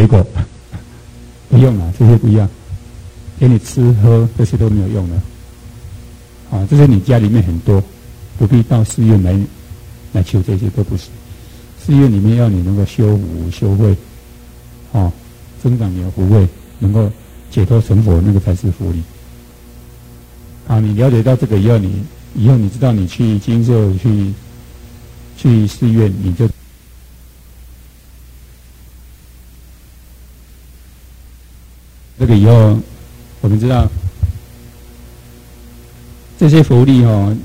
水果不用了，这些不要，给你吃喝这些都没有用了。啊，这些你家里面很多，不必到寺院来求这些，都不是。寺院里面要你能够修福修慧，增长你的福慧，能够解脱成佛，那个才是福利。好，你了解到这个以后，你知道你去精舍去寺院，你就这个以后，我们知道这些福利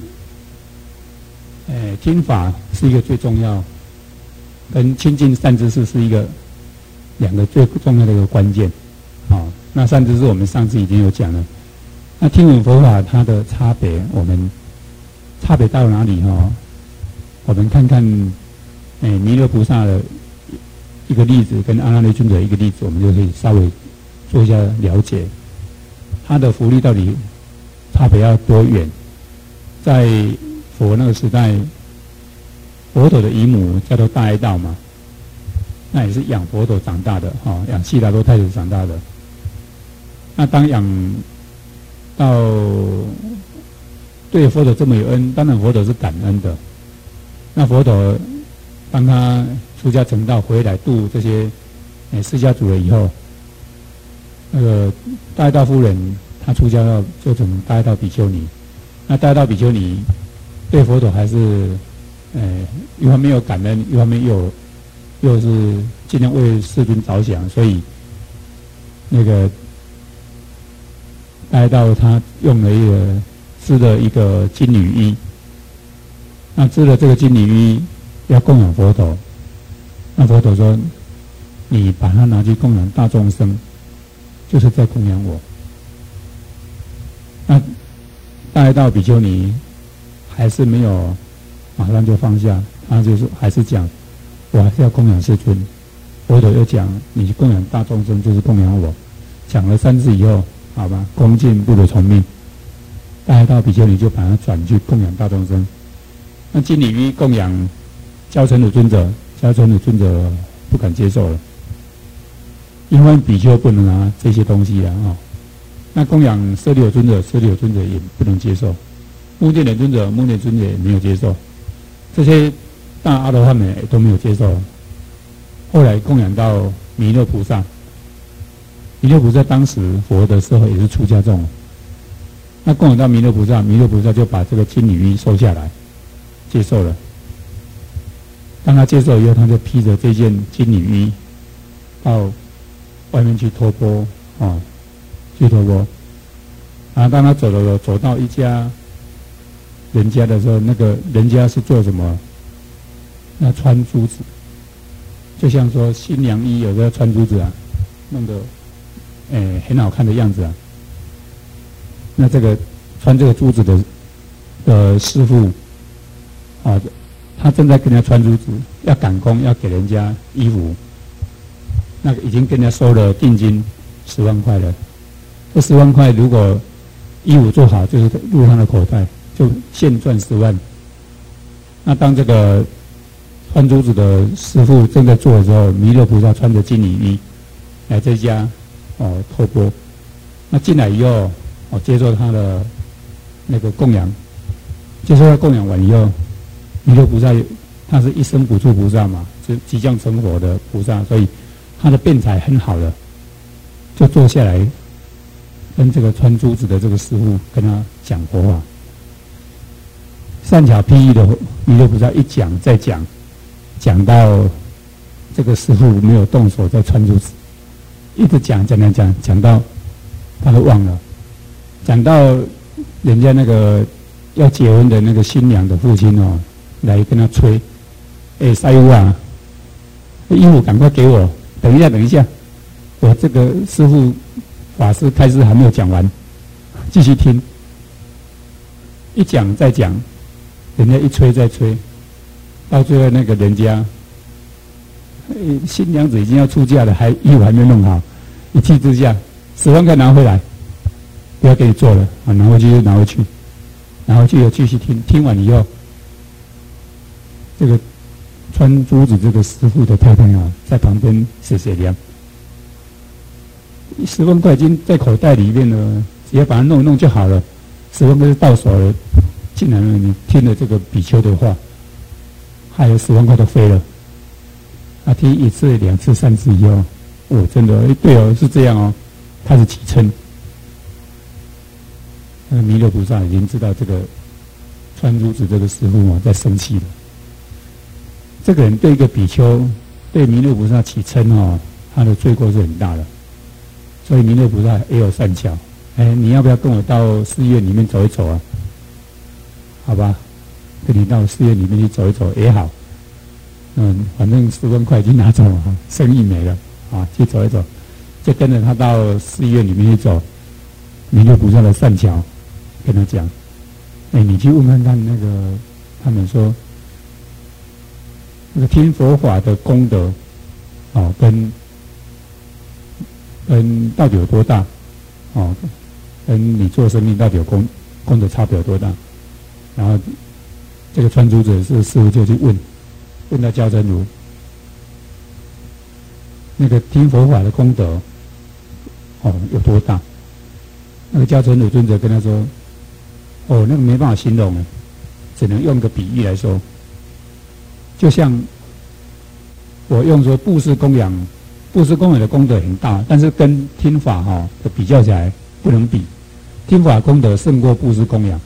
听法是一个最重要，跟亲近善知识是两个最重要的一个关键。那善知识我们上次已经有讲了。那听闻佛法它的差别，我们差别到哪里我们看看弥勒菩萨的一个例子，跟阿难律尊者一个例子，我们就可以稍微做一下了解，他的福利到底差别要多远。在佛那个时代，佛陀的姨母叫做大爱道嘛，那也是养佛陀长大的养悉达多太子长大的。那当养到对佛陀这么有恩，当然佛陀是感恩的。那佛陀当他出家成道回来度这些释迦族了以后，那个大爱道夫人她出家要做成大爱道比丘尼。那大爱道比丘尼对佛陀还是一方面有感恩，一方面又是尽量为世尊着想，所以那个大爱道他用了织了一个金缕衣，那织了这个金缕衣要供养佛陀，那佛陀说：“你把它拿去供养大众生，就是在供养我。”那大爱道比丘尼还是没有马上就放下，他就是还是讲：“我还是要供养世尊。”佛陀又讲：“你供养大众生就是供养我。”讲了3次以后，好吧，恭敬不如从命。大爱道比丘尼就把它转去供养大众生。那金缕衣供养交成鲁尊者，交成鲁尊者不敢接受了，因为比丘不能拿这些东西那供养舍利弗尊者，舍利弗尊者也不能接受；目犍连尊者，目犍连尊者也没有接受。这些大阿罗汉们也都没有接受。后来供养到弥勒菩萨，弥勒菩萨当时佛的时候也是出家众。那供养到弥勒菩萨，弥勒菩萨就把这个金缕衣收下来，接受了。当他接受以后，他就披着这件金缕衣到外面去托钵去托钵。然后当他走到一家人家的时候，那个人家是做什么？要穿珠子，就像说新娘衣有时候穿珠子弄得很好看的样子那这个穿这个珠子的师傅他正在跟人家穿珠子，要赶工，要给人家衣服，那个已经跟人家收了定金10万块了。这10万块如果衣服做好，就是入他的口袋，就现赚10万。那当这个穿珠子的师傅正在做的时候，弥勒菩萨穿着金缕衣来这家托钵。那进来以后接受他的那个供养，接受他供养完以后，弥勒菩萨他是一生补处菩萨嘛，是即将成佛的菩萨，所以他的辩才很好了，就坐下来跟这个穿珠子的这个师傅跟他讲佛法。善巧譬喻的弥勒菩萨一讲再讲，讲到这个师傅没有动手在穿珠子，一直讲到他都忘了，讲到人家那个要结婚的那个新娘的父亲来跟他催，师父衣服赶快给我，等一下，我这个师父法师开示还没有讲完，继续听，一讲再讲，人家一催再催，到最后那个人家新娘子已经要出嫁了，衣服还没弄好，一气之下10万块拿回来，不要给你做了拿回去就拿回去，然后就又继续听，听完以后，这个穿珠子这个师傅的太太在旁边写凉， 10万块金在口袋里面呢，只要把它弄一弄就好了，10万块就到手了。竟然你听了这个比丘的话，还有10万块都飞了。他听1次、2次、3次以后，真的，对哦，是这样哦，开始起嗔。那个弥勒菩萨已经知道这个穿珠子这个师父在生气了。这个人对一个比丘、对弥勒菩萨起嗔他的罪过是很大的。所以弥勒菩萨也有善巧，你要不要跟我到寺院里面走一走啊？好吧，跟你到寺院里面去走一走也好。反正10万块已经拿走了，生意没了啊，去走一走，就跟着他到寺院里面去走。弥勒菩萨的善巧跟他讲：“你去问看看那个，他们说那个听佛法的功德，跟到底有多大？跟你做生意到底有功德差别有多大？”然后这个穿珠子是师父就去问到焦真如，那个听佛法的功德有多大？那个焦真如尊者跟他说：“那个没办法形容，只能用个比喻来说，就像我用说布施供养的功德很大，但是跟听法比较起来不能比，听法功德胜过布施供养。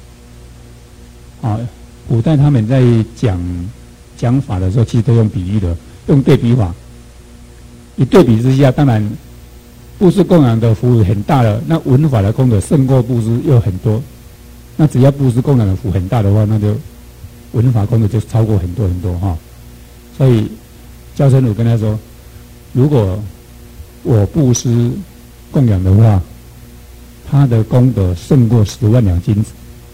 古代他们在讲法的时候，其实都用比喻的，用对比法。一对比之下，当然布施供养的福很大了，那闻法的功德胜过布施又很多。那只要布施供养的福很大的话，那就闻法功德就超过很多很多哈。所以焦真如跟他说，如果我布施供养的话，他的功德胜过10万两金子。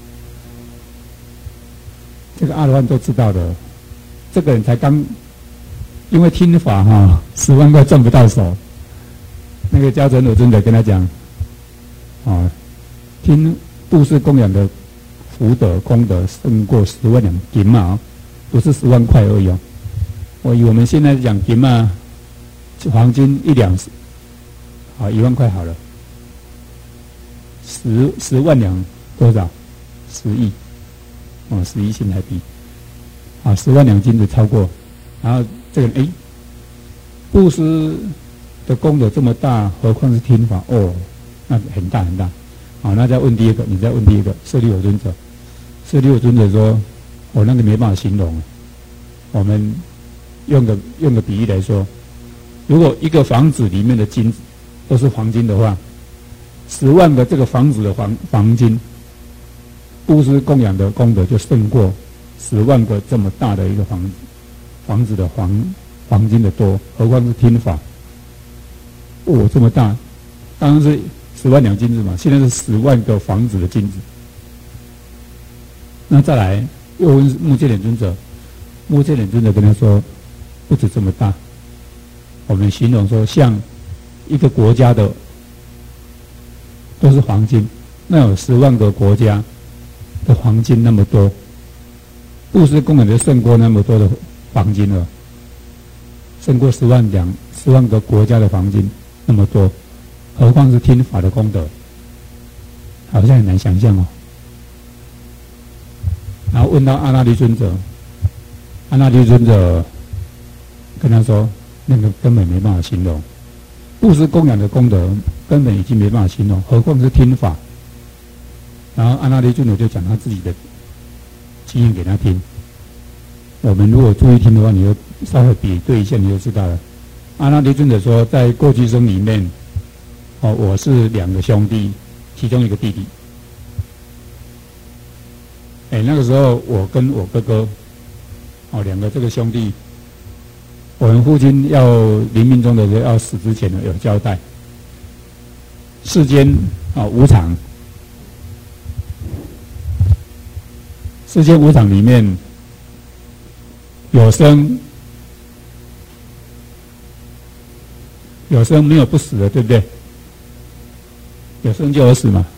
这个阿罗汉都知道的，这个人才刚因为听法10万块赚不到手。那个焦真如尊者跟他讲，听布施供养的福德功德胜过10万两金嘛，不是10万块而已哦。以我们现在讲金嘛，黄金1两，1万块好了，10万两多少？10亿。11亿新台币，10万两金子超过，然后这个人布施的功德这么大，何况是听法那很大很大。那再问第二个，你再问第一个，舍利弗尊者。舍利弗尊者说：“那个没办法形容。我们用个比喻来说，如果一个房子里面的金子都是黄金的话，10万个这个房子的黄金。”布施供养的功德就胜过10万个这么大的一个房子的黄金的多，何况是听法？这么大，当然是10万两金子嘛，现在是10万个房子的金子。那再来又问目犍连尊者，目犍连尊者跟他说，不止这么大，我们形容说像一个国家的都是黄金，那有10万个国家的黄金那么多，布施供养就胜过那么多的黄金了，胜过10万个国家的黄金那么多，何况是听法的功德，好像很难想象哦。然后问到阿那律尊者，阿那律尊者跟他说，那个根本没办法形容，布施供养的功德根本已经没办法形容，何况是听法。然后阿那律尊者就讲他自己的经验给他听。我们如果注意听的话，你就稍微比对一下，你就知道了。阿那律尊者说，在过去生里面，我是2个兄弟，其中一个弟弟。那个时候我跟我哥哥，2个这个兄弟，我们父亲要临命终的时候，要死之前呢有交代，世间无常。世间无常里面有生没有不死的，对不对？有生就有死嘛。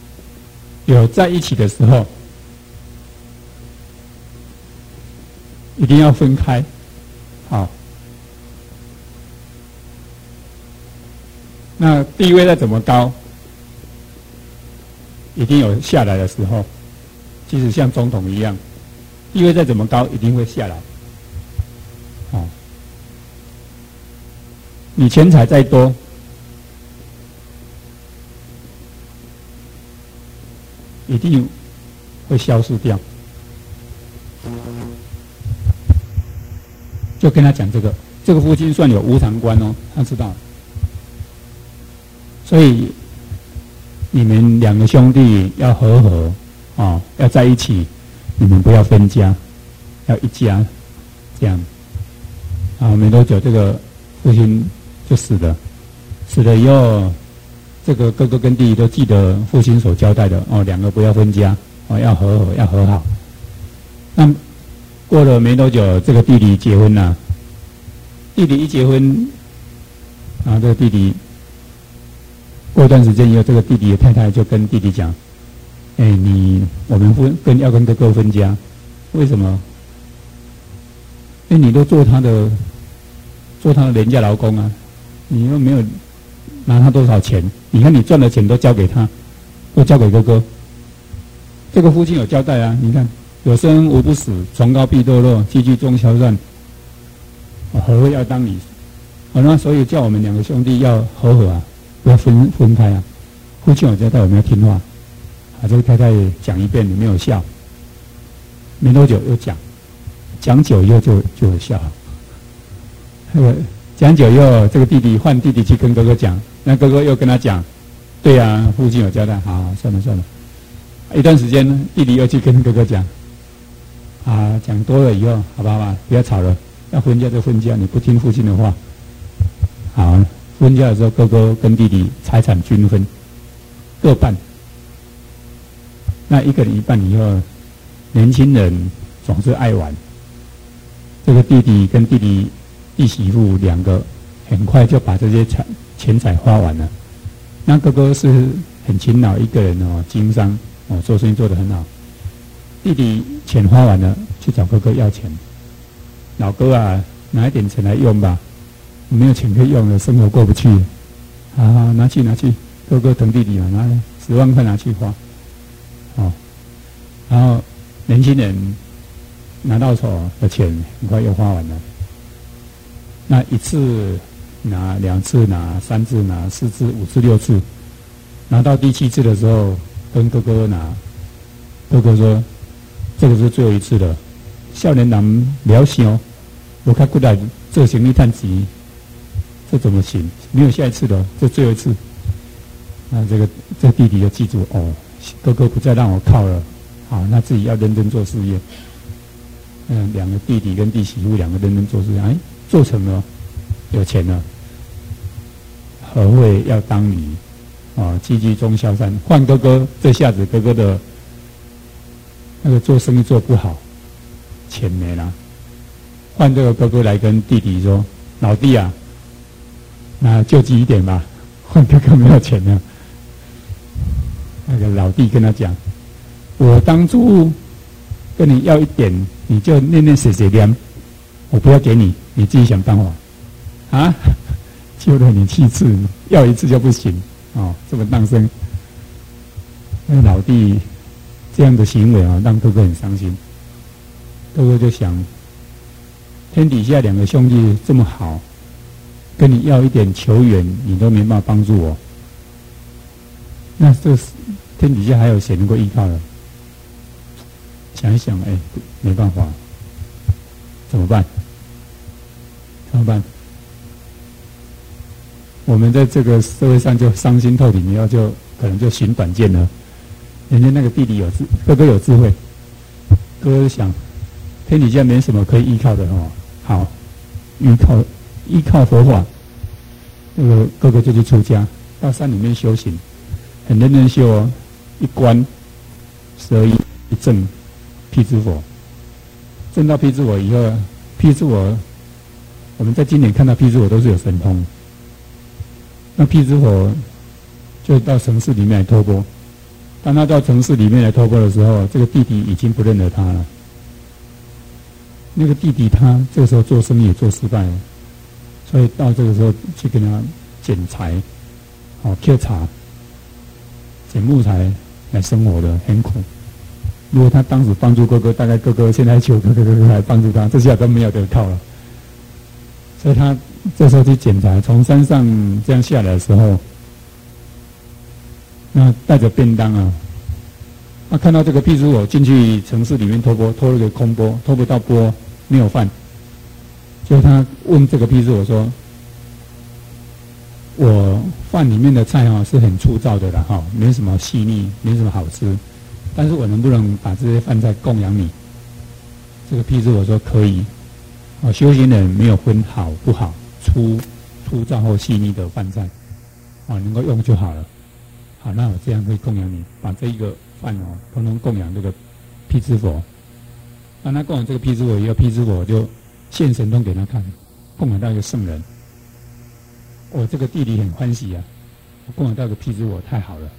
有在一起的时候， 一定要分开。好，那地位再怎么高，一定有下来的时候。即使像总统一样，地位再怎么高，一定会下来。哦，你钱财再多，一定会消失掉。就跟他讲这个父亲算有无常观哦，他知道。所以你们两个兄弟要和和哦，要在一起，你们不要分家，要一家，这样。啊，没多久这个父亲就死了，死了以后，这个哥哥跟弟弟都记得父亲所交代的哦，两个不要分家哦，要和和，要和好。那过了没多久，这个弟弟结婚了。弟弟一结婚，然后这个弟弟过一段时间以后，这个弟弟的太太就跟弟弟讲：“哎，我们要跟哥哥分家，为什么？因为你都做他的廉价劳工啊，你又没有拿他多少钱，你看你赚的钱都交给他，都交给哥哥。这个父亲有交代啊，你看。”有生无不死，崇高必堕落，积聚终消散。和会要当理，好，那所以叫我们两个兄弟要和和啊，不要分开啊。父亲有交代，我们要听话。啊，这个太太讲一遍，你没有笑，没多久又讲久以后就有笑。讲久以后，这个弟弟换弟弟去跟哥哥讲，那哥哥又跟他讲，对啊，父亲有交代，好，算了。一段时间，弟弟又去跟哥哥讲。啊，讲多了以后，好吧，不要吵了。要分家就分家，你不听父亲的话。好，分家的时候，哥哥跟弟弟财产均分，各半。那一个人一半以后，年轻人总是爱玩。这个弟弟跟弟媳妇两个，很快就把这些钱财花完了。那哥哥是很勤劳一个人哦，经商哦，做生意做得很好。弟弟钱花完了，去找哥哥要钱。老哥啊，拿一点钱来用吧，没有钱可以用了，生活过不去。啊，拿去。哥哥疼弟弟嘛，拿10万块拿去花。哦，然后年轻人拿到手的钱很快又花完了。那一次拿，2次拿，3次拿，4次、5次、6次，拿到第7次的时候，跟哥哥拿。哥哥说：“这个是最后一次了，少年人了想，我看过来做生意赚钱，这怎么行？没有下一次了，这最后一次。”那这弟弟就记住哦，哥哥不再让我靠了，好，那自己要认真做事业。两个弟弟跟弟媳妇两个认真做事业，哎，做成了，有钱了。何谓要当离？啊，积聚终消散。换哥哥，这下子哥哥的那个做生意做不好，钱没了。换这个哥哥来跟弟弟说：“老弟啊，那救济一点吧。”换哥哥没有钱了。那个老弟跟他讲：“我当初跟你要一点，你就念念写念，我不要给你，你自己想办法。啊，救了你7次，要1次就不行哦，这么当生。”那个老弟这样的行为啊，让哥哥很伤心。哥哥就想，天底下两个兄弟这么好，跟你要一点求援，你都没办法帮助我。那这天底下还有谁能够依靠的？想一想，哎，没办法，怎么办？我们在这个社会上就伤心透顶，以后就可能就寻短见了。人家那个弟弟哥哥有智慧，哥哥想，天底下没什么可以依靠的哦，好，依靠佛法。那个哥哥就去出家，到山里面修行，很认真修哦，一观12一证辟支佛，证到辟支佛以后，辟支佛我们在今年看到辟支佛都是有神通。那辟支佛就到城市里面来托钵。当他到城市里面来托钵的时候，这个弟弟已经不认得他了。 那个弟弟他这个时候做生意也做失败了，所以到这个时候去跟他捡柴，劈柴、捡木材来生活的，很苦。如果他当时帮助哥哥，大概哥哥现在求哥哥来帮助他，这下都没有得靠了。所以他这时候去捡柴，从山上这样下来的时候，那带着便当啊，他看到这个庇诸佛进去城市里面托钵，托了个空钵，托不到钵，没有饭。就他问这个庇诸佛说：“我饭里面的菜是很粗糙的啦，没什么细腻，没什么好吃，但是我能不能把这些饭菜供养你？”这个庇诸佛说：“可以。修行人没有分好不好，粗糙或细腻的饭菜，能够用就好了。好，那我这样会供养你，把这一个饭统统供养这个辟支佛。当他供养这个辟支佛以后，辟支佛就现神通给他看，供养到一个圣人。我这个弟弟很欢喜啊，我供养到一个辟支佛，太好了。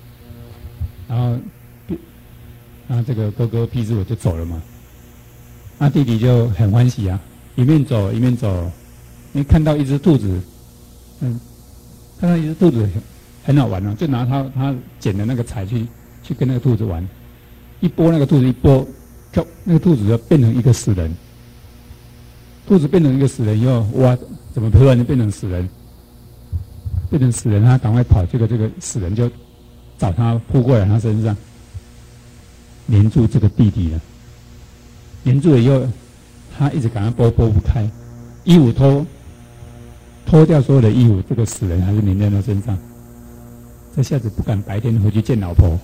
然后这个哥哥辟支佛就走了嘛，那弟弟就很欢喜啊。一面走一面走，因为看到一只兔子，看到一只兔子很好玩哦，就拿他捡的那个柴去跟那个兔子玩，一拨那个兔子一拨，那个兔子就变成一个死人。兔子变成一个死人以后，哇，怎么突然就变成死人？变成死人，他赶快跑，这个死人就找他扑过来他身上，黏住这个弟弟了。黏住了以后，他一直赶快拨不开，衣服脱掉所有的衣服，这个死人还是黏在他身上。这下子不敢白天回去见老婆，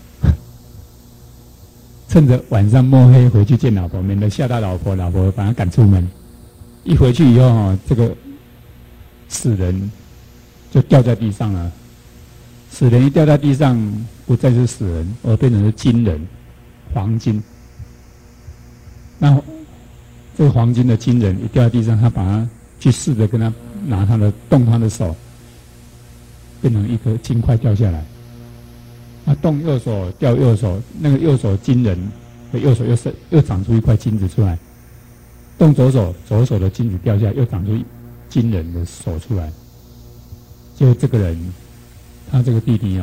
趁着晚上摸黑回去见老婆，免得吓到老婆把他赶出门。一回去以后这个死人就掉在地上了。死人一掉在地上，不再是死人，而变成是金人，黄金。那这个黄金的金人一掉在地上，他把他去试着跟他动他的手，变成一颗金块掉下来。他动右手掉右手，那个右手金人的右手又长出一块金子出来。动左手的金子掉下来，又长出金人的手出来。就这个人，他这个弟弟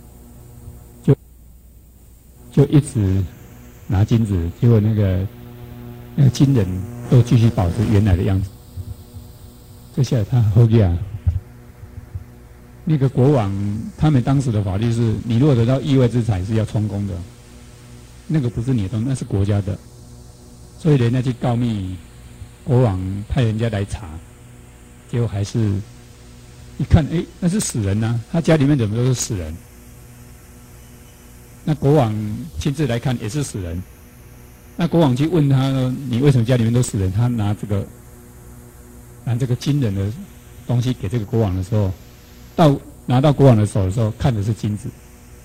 就一直拿金子，结果那个金人都继续保持原来的样子。这下他后面那个国王，他们当时的法律是，你如果得到意外之财是要充公的，那个不是你的东西，那是国家的。所以人家去告密，国王派人家来查，结果还是一看，那是死人啊，他家里面怎么都是死人？那国王亲自来看也是死人。那国王去问他说：“你为什么家里面都死人？”他拿这个金人的东西给这个国王的时候，拿到国王的手的时候，看的是金子，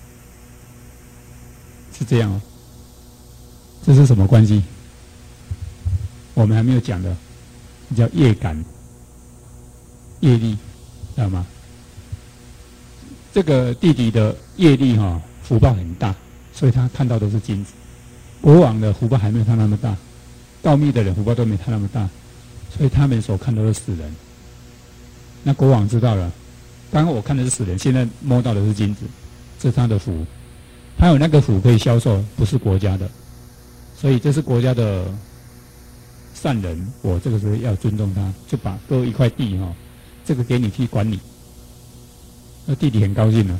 是这样哦。这是什么关系？我们还没有讲的，叫业感、业力，知道吗？这个弟弟的业力福报很大，所以他看到都是金子。国王的福报还没有他那么大，告密的人福报都没他那么大，所以他们所看到的是死人。那国王知道了，刚刚我看的是死人，现在摸到的是金子，这是他的福。他有那个福可以销售，不是国家的，所以这是国家的善人，我这个时候要尊重他，就把割一块地这个给你去管理。那弟弟很高兴了，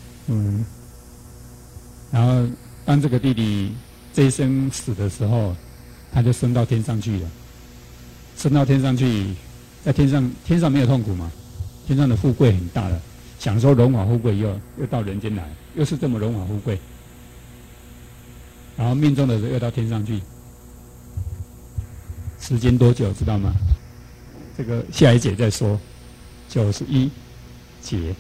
然后当这个弟弟这一生死的时候，他就升到天上去了。升到天上去，在天上没有痛苦嘛，天上的富贵很大了，享受荣华富贵以后，又到人间来，又是这么荣华富贵。然后命中的时候又到天上去，时间多久知道吗？这个下一节再说。91节，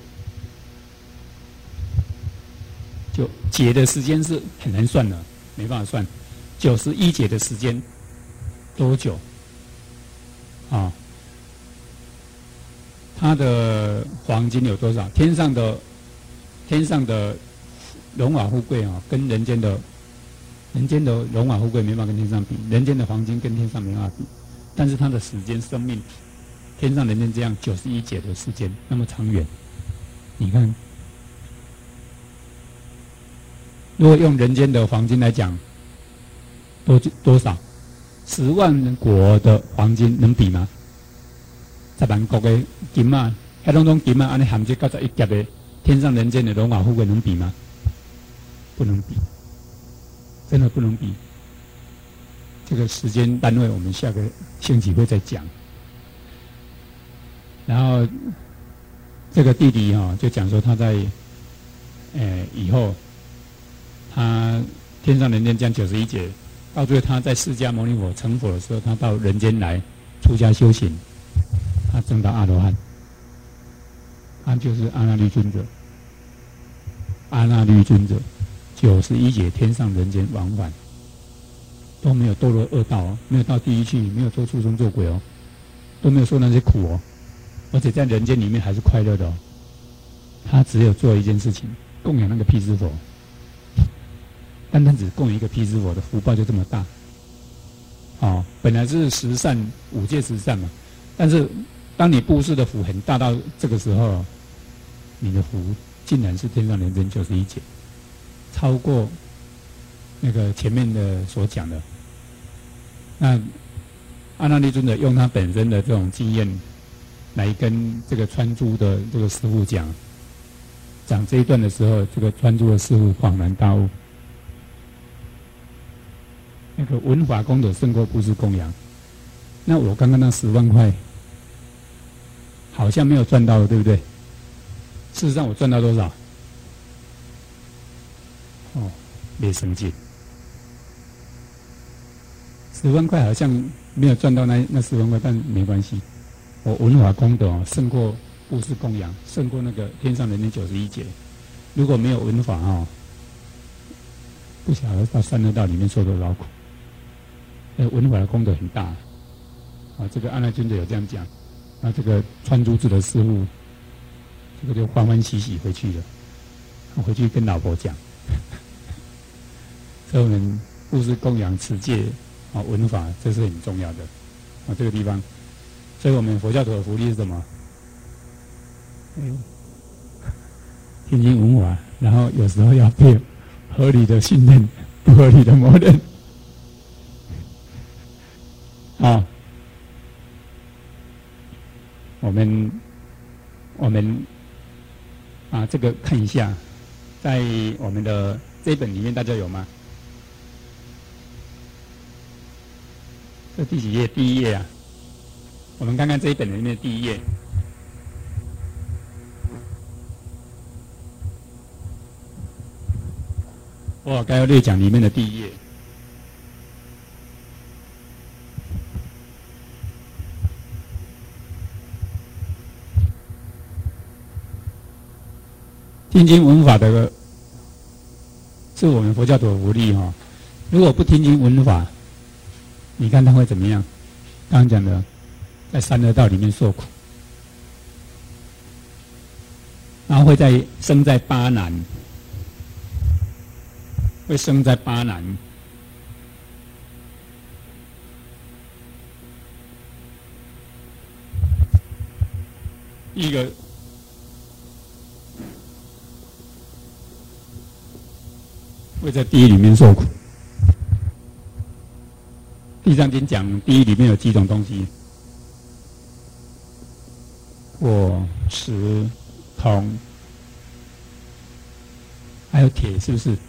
就节的时间是很难算的，没办法算。91节的时间多久？它的黄金有多少？天上的荣华富贵跟人间的荣华富贵没办法跟天上比，人间的黄金跟天上没办法比。 但是他的时间生命，天上人间这样91劫的时间那么长远，你看，如果用人间的黄金来讲，多少？10万国的黄金能比吗？10万国的金啊，迄种金啊，安尼含这91劫的天上人间的荣华富贵能比吗？不能比，真的不能比。这个时间单位，我们下个星期会再讲。然后这个弟弟就讲说他在以后，他天上人间将91劫，到最后他在释迦牟尼佛成佛的时候，他到人间来出家修行，他证到阿罗汉，他就是阿那律尊者。阿那律尊者91劫天上人间往返，都没有堕落恶道没有到地狱去，没有做畜生做鬼都没有受那些苦而且在人间里面还是快乐的他只有做一件事情，供养那个辟支佛。单单只供养一个辟支佛的福报就这么大本来是十善5戒十善嘛，但是当你布施的福很大到这个时候，你的福竟然是天上人间91劫，超过那个前面的所讲的。那阿那律尊者用他本身的这种经验来跟这个穿珠的这个师父讲这一段的时候，这个穿珠的师父恍然大悟，那个文法功德胜过布施供养。那我刚刚那10万块好像没有赚到，对不对？事实上我赚到多少？没生气。10万块好像没有赚到那10万块，但没关系。我文法功德胜过布施供养，胜过那个天上人间91劫。如果没有文法不晓得到三恶道里面受多少苦。文法的功德很大这个阿那尊者有这样讲。那这个穿珠子的师父，这个就欢欢喜喜回去了。回去跟老婆讲，所以我们布施供养持戒文法，这是很重要的这个地方。所以我们佛教徒的福利是什么？听经闻法，然后有时候要被合理的训练，不合理的默认我们这个看一下，在我们的这一本里面大家有吗？这第几页？第1页我们看看这一本里面的第1页。我该要略讲里面的第1页。听经闻法的是我们佛教徒的福利如果不听经闻法，你看他会怎么样？刚刚讲的，在三恶道里面受苦，然后会生在巴南，会生在巴南。一个会在地狱里面受苦。地藏经讲地狱里面有几种东西：火、石、铜，还有铁，是不是？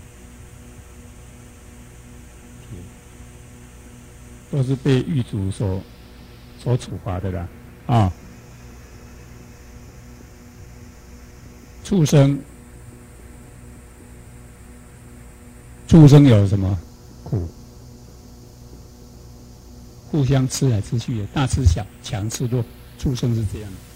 铁都是被狱卒所处罚的啦畜生有什么苦？互相吃来吃去的，大吃小，强吃弱，畜生是这样的。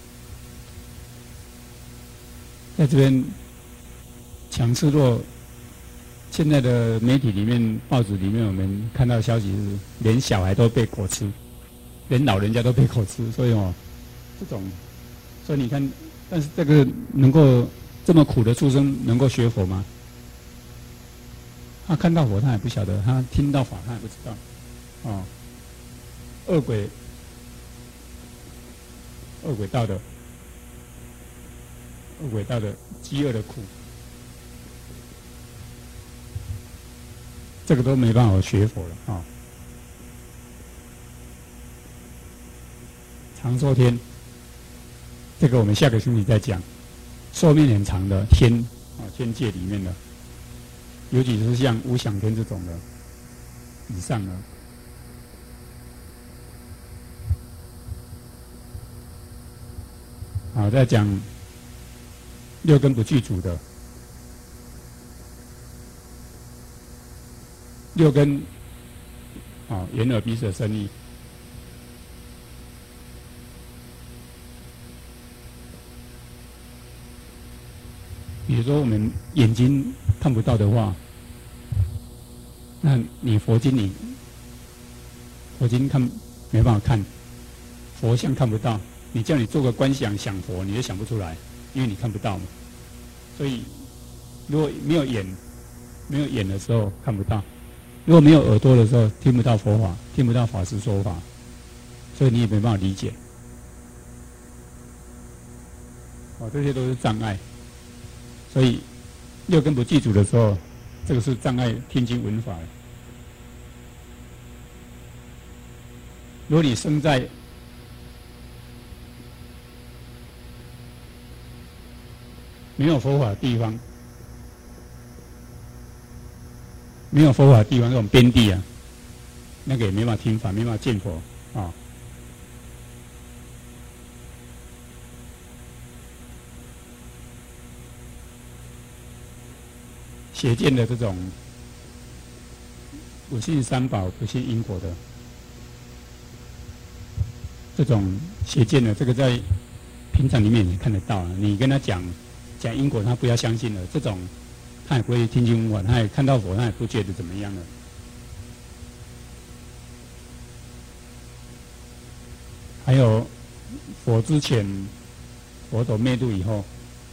在这边强吃弱，现在的媒体里面、报纸里面，我们看到的消息是，连小孩都被狗吃，连老人家都被狗吃，所以所以你看，但是这个能够这么苦的畜生能够学佛吗？他看到佛他也不晓得，他听到法他也不知道恶鬼道的饥饿的苦，这个都没办法学佛了啊。长寿天，这个我们下个星期再讲。寿命很长的天啊，天界里面的，尤其是像无想天这种的以上的。好，再讲六根不具足的，六根啊，眼耳鼻舌身意。比如说我们眼睛看不到的话，那你佛经看没办法看，佛像看不到，你叫你做个观想想佛，你就想不出来，因为你看不到嘛。所以如果没有眼的时候看不到，如果没有耳朵的时候听不到佛法，听不到法师说法，所以你也没办法理解。这些都是障碍。所以六根不具足的时候，这个是障碍听经闻法的。如果你生在没有佛法的地方，这种边地啊，那个也没办法听法，没办法见佛啊。邪见的这种不信三宝、不信因果的这种邪见的，这个在平常里面也看得到。你跟他讲因果，他不要相信了，这种他也不会听经闻法，他也看到佛，他也不觉得怎么样了。还有佛之前，佛陀灭度以后。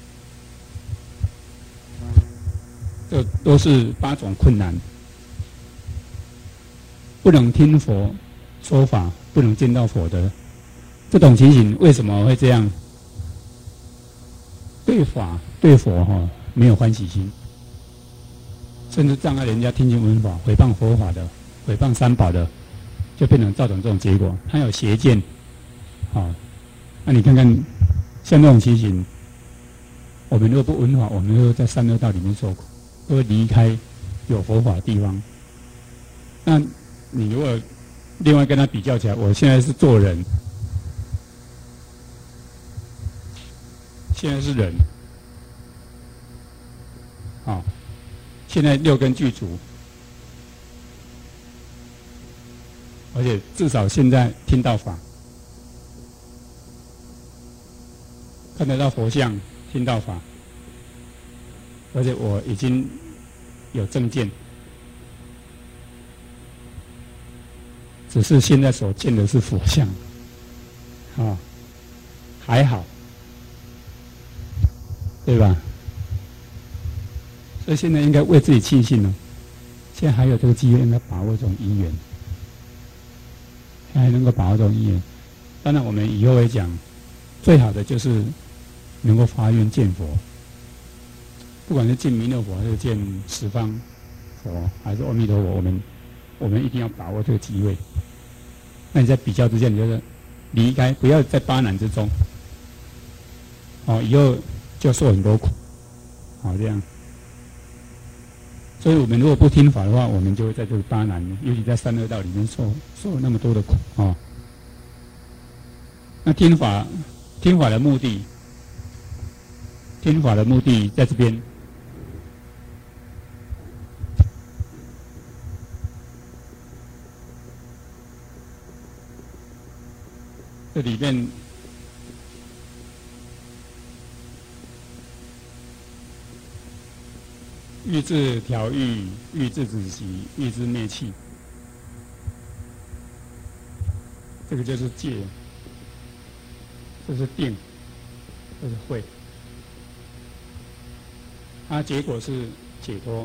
这都是8种困难，不能听佛说法，不能见到佛的这种情形，为什么会这样？对法对佛没有欢喜心，甚至障碍人家听经闻法，毁谤佛法的，毁谤三宝的，就变成造成这种结果。他有邪见，那你看看像这种情形，我们如果不闻法，我们就在三恶道里面受苦。都会离开有佛法的地方。那你如果另外跟他比较起来，我现在是做人，现在是人，现在六根具足，而且至少现在听到法，看得到佛像，听到法。而且我已经有证见，只是现在所见的是佛像，还好，对吧？所以现在应该为自己庆幸了，现在还有这个机会，应该把握这种因缘，还能够把握这种因缘。当然，我们以后会讲，最好的就是能够发愿见佛。不管是见弥勒佛，还是见十方佛，还是阿弥陀佛，我们一定要把握这个机会。那你在比较之间，你就是离开，不要在八难之中，以后就受很多苦，这样。所以我们如果不听法的话，我们就会在这个八难，尤其在三恶道里面受那么多的苦那听法的目的，在这边。这里面欲治调御，欲治止息，欲治灭气，这个就是戒，这是定，这是慧，它结果是解脱，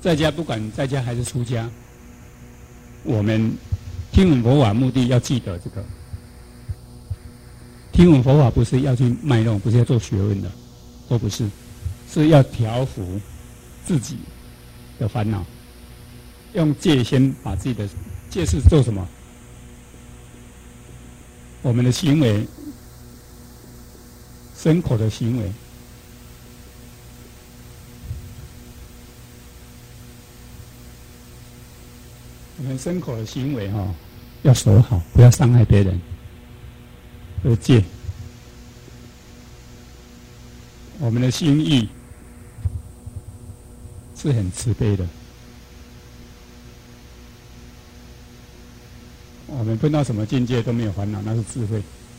在家不管在家还是出家，我们听闻佛法目的要记得这个。听闻佛法不是要去卖弄，不是要做学问的，都不是，是要调伏自己的烦恼，用戒先把自己的戒是做什么？我们的行为，身口的行为。我们身口的行为要守好，不要伤害别人。而戒，我们的心意是很慈悲的。我们碰到什么境界都没有烦恼，那是智慧。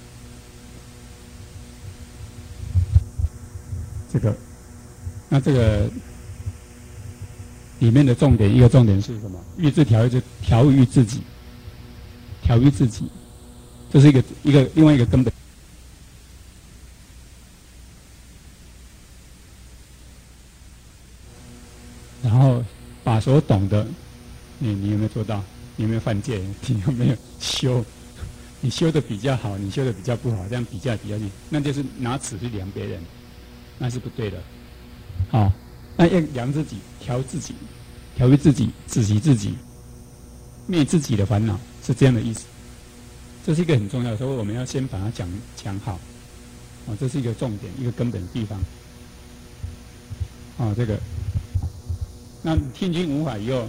这个里面的重点，一个重点是什么？欲自调御自己，调御自己。这是另外一个根本。然后把所懂的，你有没有做到？你有没有犯戒？你有没有修？你修的比较好，你修的比较不好，这样比较去，那就是拿尺去量别人，那是不对的。好，那要量自己，调自己，调御自己，止息自己，灭自己的烦恼，是这样的意思。这是一个很重要的，所以我们要先把它讲好。这是一个重点，一个根本的地方。这个，那听经闻法以后，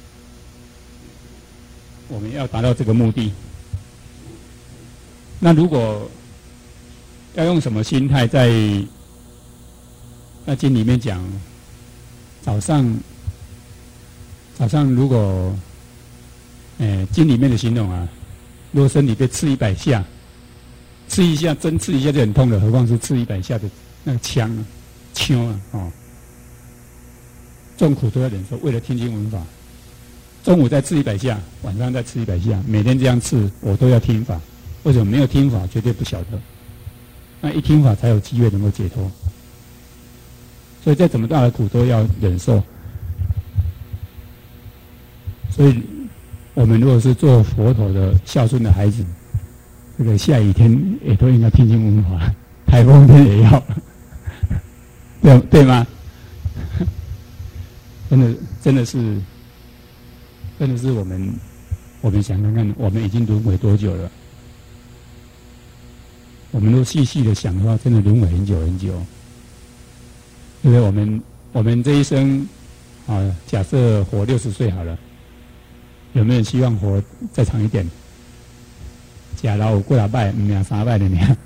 我们要达到这个目的。那如果要用什么心态在经里面讲，早上如果，经里面的形容啊。如果身体被刺100下，刺一下针刺一下就很痛了，何况是刺100下的那个枪众苦都要忍受，为了听经闻法。中午再刺100下，晚上再刺100下，每天这样刺，我都要听法。为什么没有听法，绝对不晓得。那一听法才有机会能够解脱。所以再怎么大的苦都要忍受。所以。我们如果是做佛陀的孝顺的孩子，这个下雨天也都应该听经闻法，台风天也要，对吗？真的是我们想看看，我们已经轮回多久了？我们都细细的想的话，真的轮回很久很久。对不对？我们这一生假设活60岁好了。有没有人希望活再长一点？假老有过了拜，命3拜的命，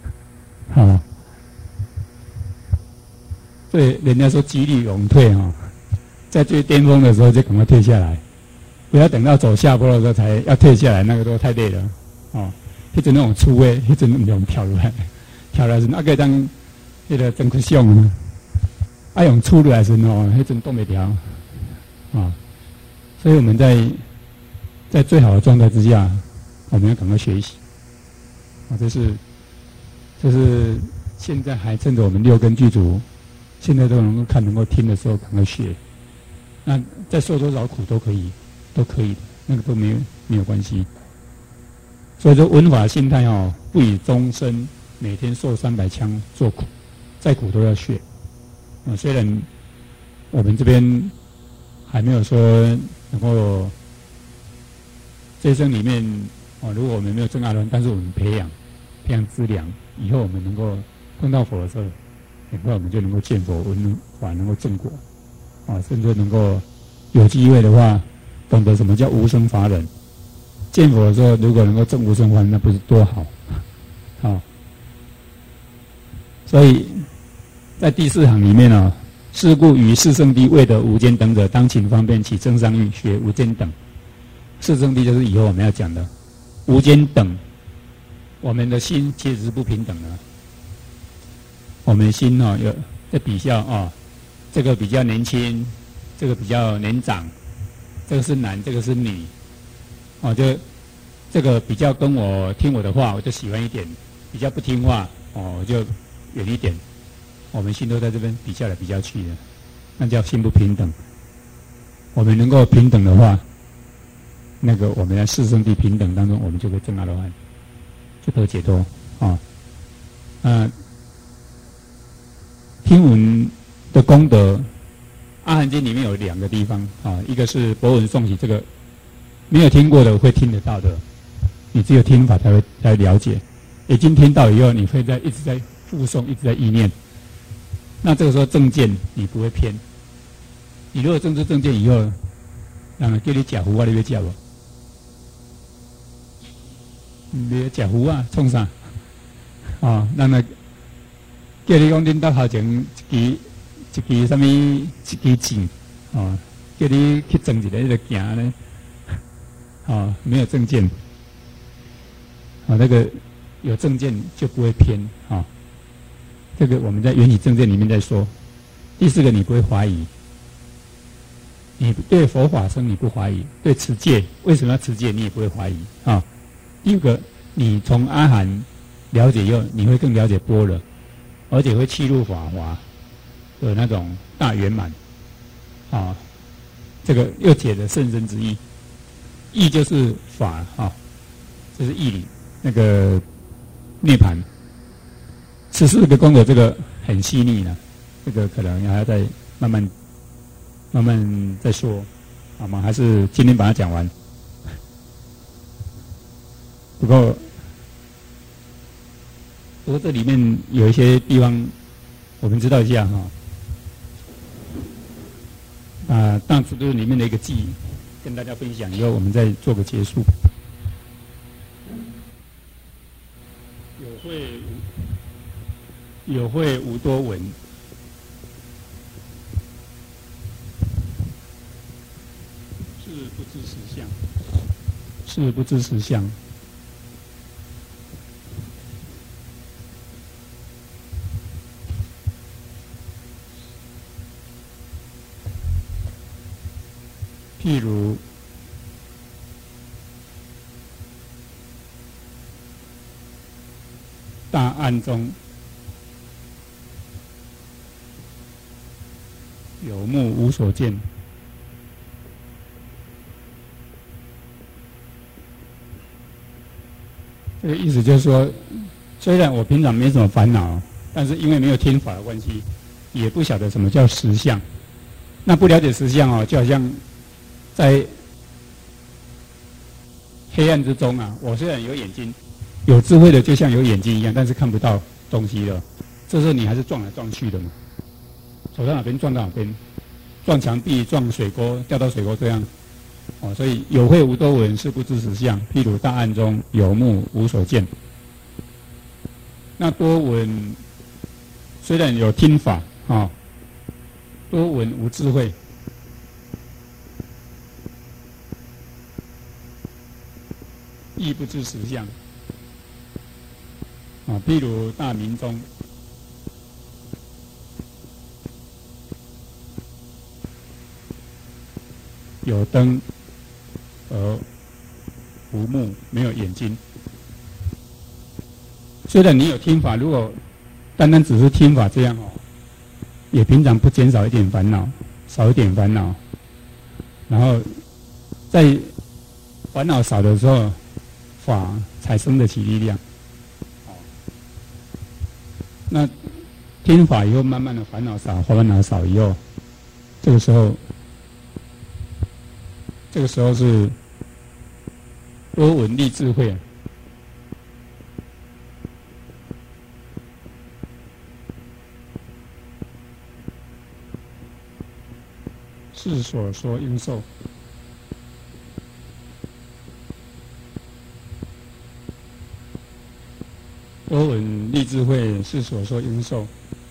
所以人家说几率永退在最巅峰的时候就赶快退下来，不要等到走下坡的时候才要退下来，那个都太累了那种那种出位，那种用跳出来是那个当那个真苦相用出来是那种都没调所以我们在最好的状态之下，我们要赶快学习这是现在还趁着我们6根具足，现在都能够看能够听的时候赶快学。那再受多少苦都可以的，那个都没有关系。所以说闻法心态不以终身每天受300枪做苦，再苦都要学虽然我们这边还没有说能够这一生里面如果我们没有证阿罗汉，但是我们培养资粮，以后我们能够碰到佛的时候，很快我们就能够见佛闻法，能够证果甚至能够有机会的话，懂得什么叫无生法忍。见佛的时候，如果能够证无生法，那不是多好所以在第4行里面是故于四圣谛未得无间等者，当请方便起增上欲学无间等。四圣谛就是以后我们要讲的无间等。我们的心其实是不平等的，我们的心有在比较这个比较年轻，这个比较年长，这个是男，这个是女就这个比较跟我听我的话，我就喜欢一点；比较不听话我就远一点。我们心都在这边比较来比较去的，那叫心不平等。 我们能够平等的话，那个我们在四圣谛平等当中，我们就会证阿罗汉，就得解脱啊。听闻的功德，阿含经里面有2个地方啊，一个是博闻诵习，这个没有听过的会听得到的，你只有听法才会了解。已经听到以后，你会一直在复诵，一直在意念。那这个时候正见你不会偏。你如果证出正见以后，人叫你吃糊啊，你要吃不？你要吃糊啊，创啥？哦，人叫你讲恁兜头前一支什么一支箭，哦，叫你去装一个，你就行咧，哦，没有正见，哦，那个有正见就不会偏，哦，这个我们在缘起正见里面在说。第4个，你不会怀疑，你对佛法僧你不怀疑，对持戒为什么要持戒你也不会怀疑啊。第5个，你从阿含了解以后，你会更了解般若，而且会契入法华的那种大圆满啊。这个又解了甚深之意，义就是法啊，这是义理，那个涅槃。14个功德这个很细腻了，这个可能还要再慢慢再说，好吗？还是今天把它讲完。不过这里面有一些地方我们知道一下哈。大智度里面的一个记忆跟大家分享，以后我们再做个结束。有会无多闻，是不知实相，是不知实相。譬如大暗中有目无所见，这个意思就是说，虽然我平常没什么烦恼，但是因为没有听法的关系，也不晓得什么叫实相。那不了解实相哦，就好像在黑暗之中啊，我虽然有眼睛，有智慧的就像有眼睛一样，但是看不到东西了。这时候你还是撞来撞去的嘛，走到哪边撞到哪边，撞墙壁、撞水沟、掉到水沟这样。哦，所以有慧无多闻是不知实相，譬如大暗中有目无所见。那多闻虽然有听法啊，多闻无智慧。亦不知实相啊，譬如大明中有灯而无目，没有眼睛。虽然你有听法，如果单单只是听法这样哦，也平常不减少一点烦恼，少一点烦恼，然后在烦恼少的时候，法才生得起力量。那听法以后，慢慢的烦恼少，烦恼少以后，这个时候是多闻立智慧。是所说应受。多闻立智慧是所说应受，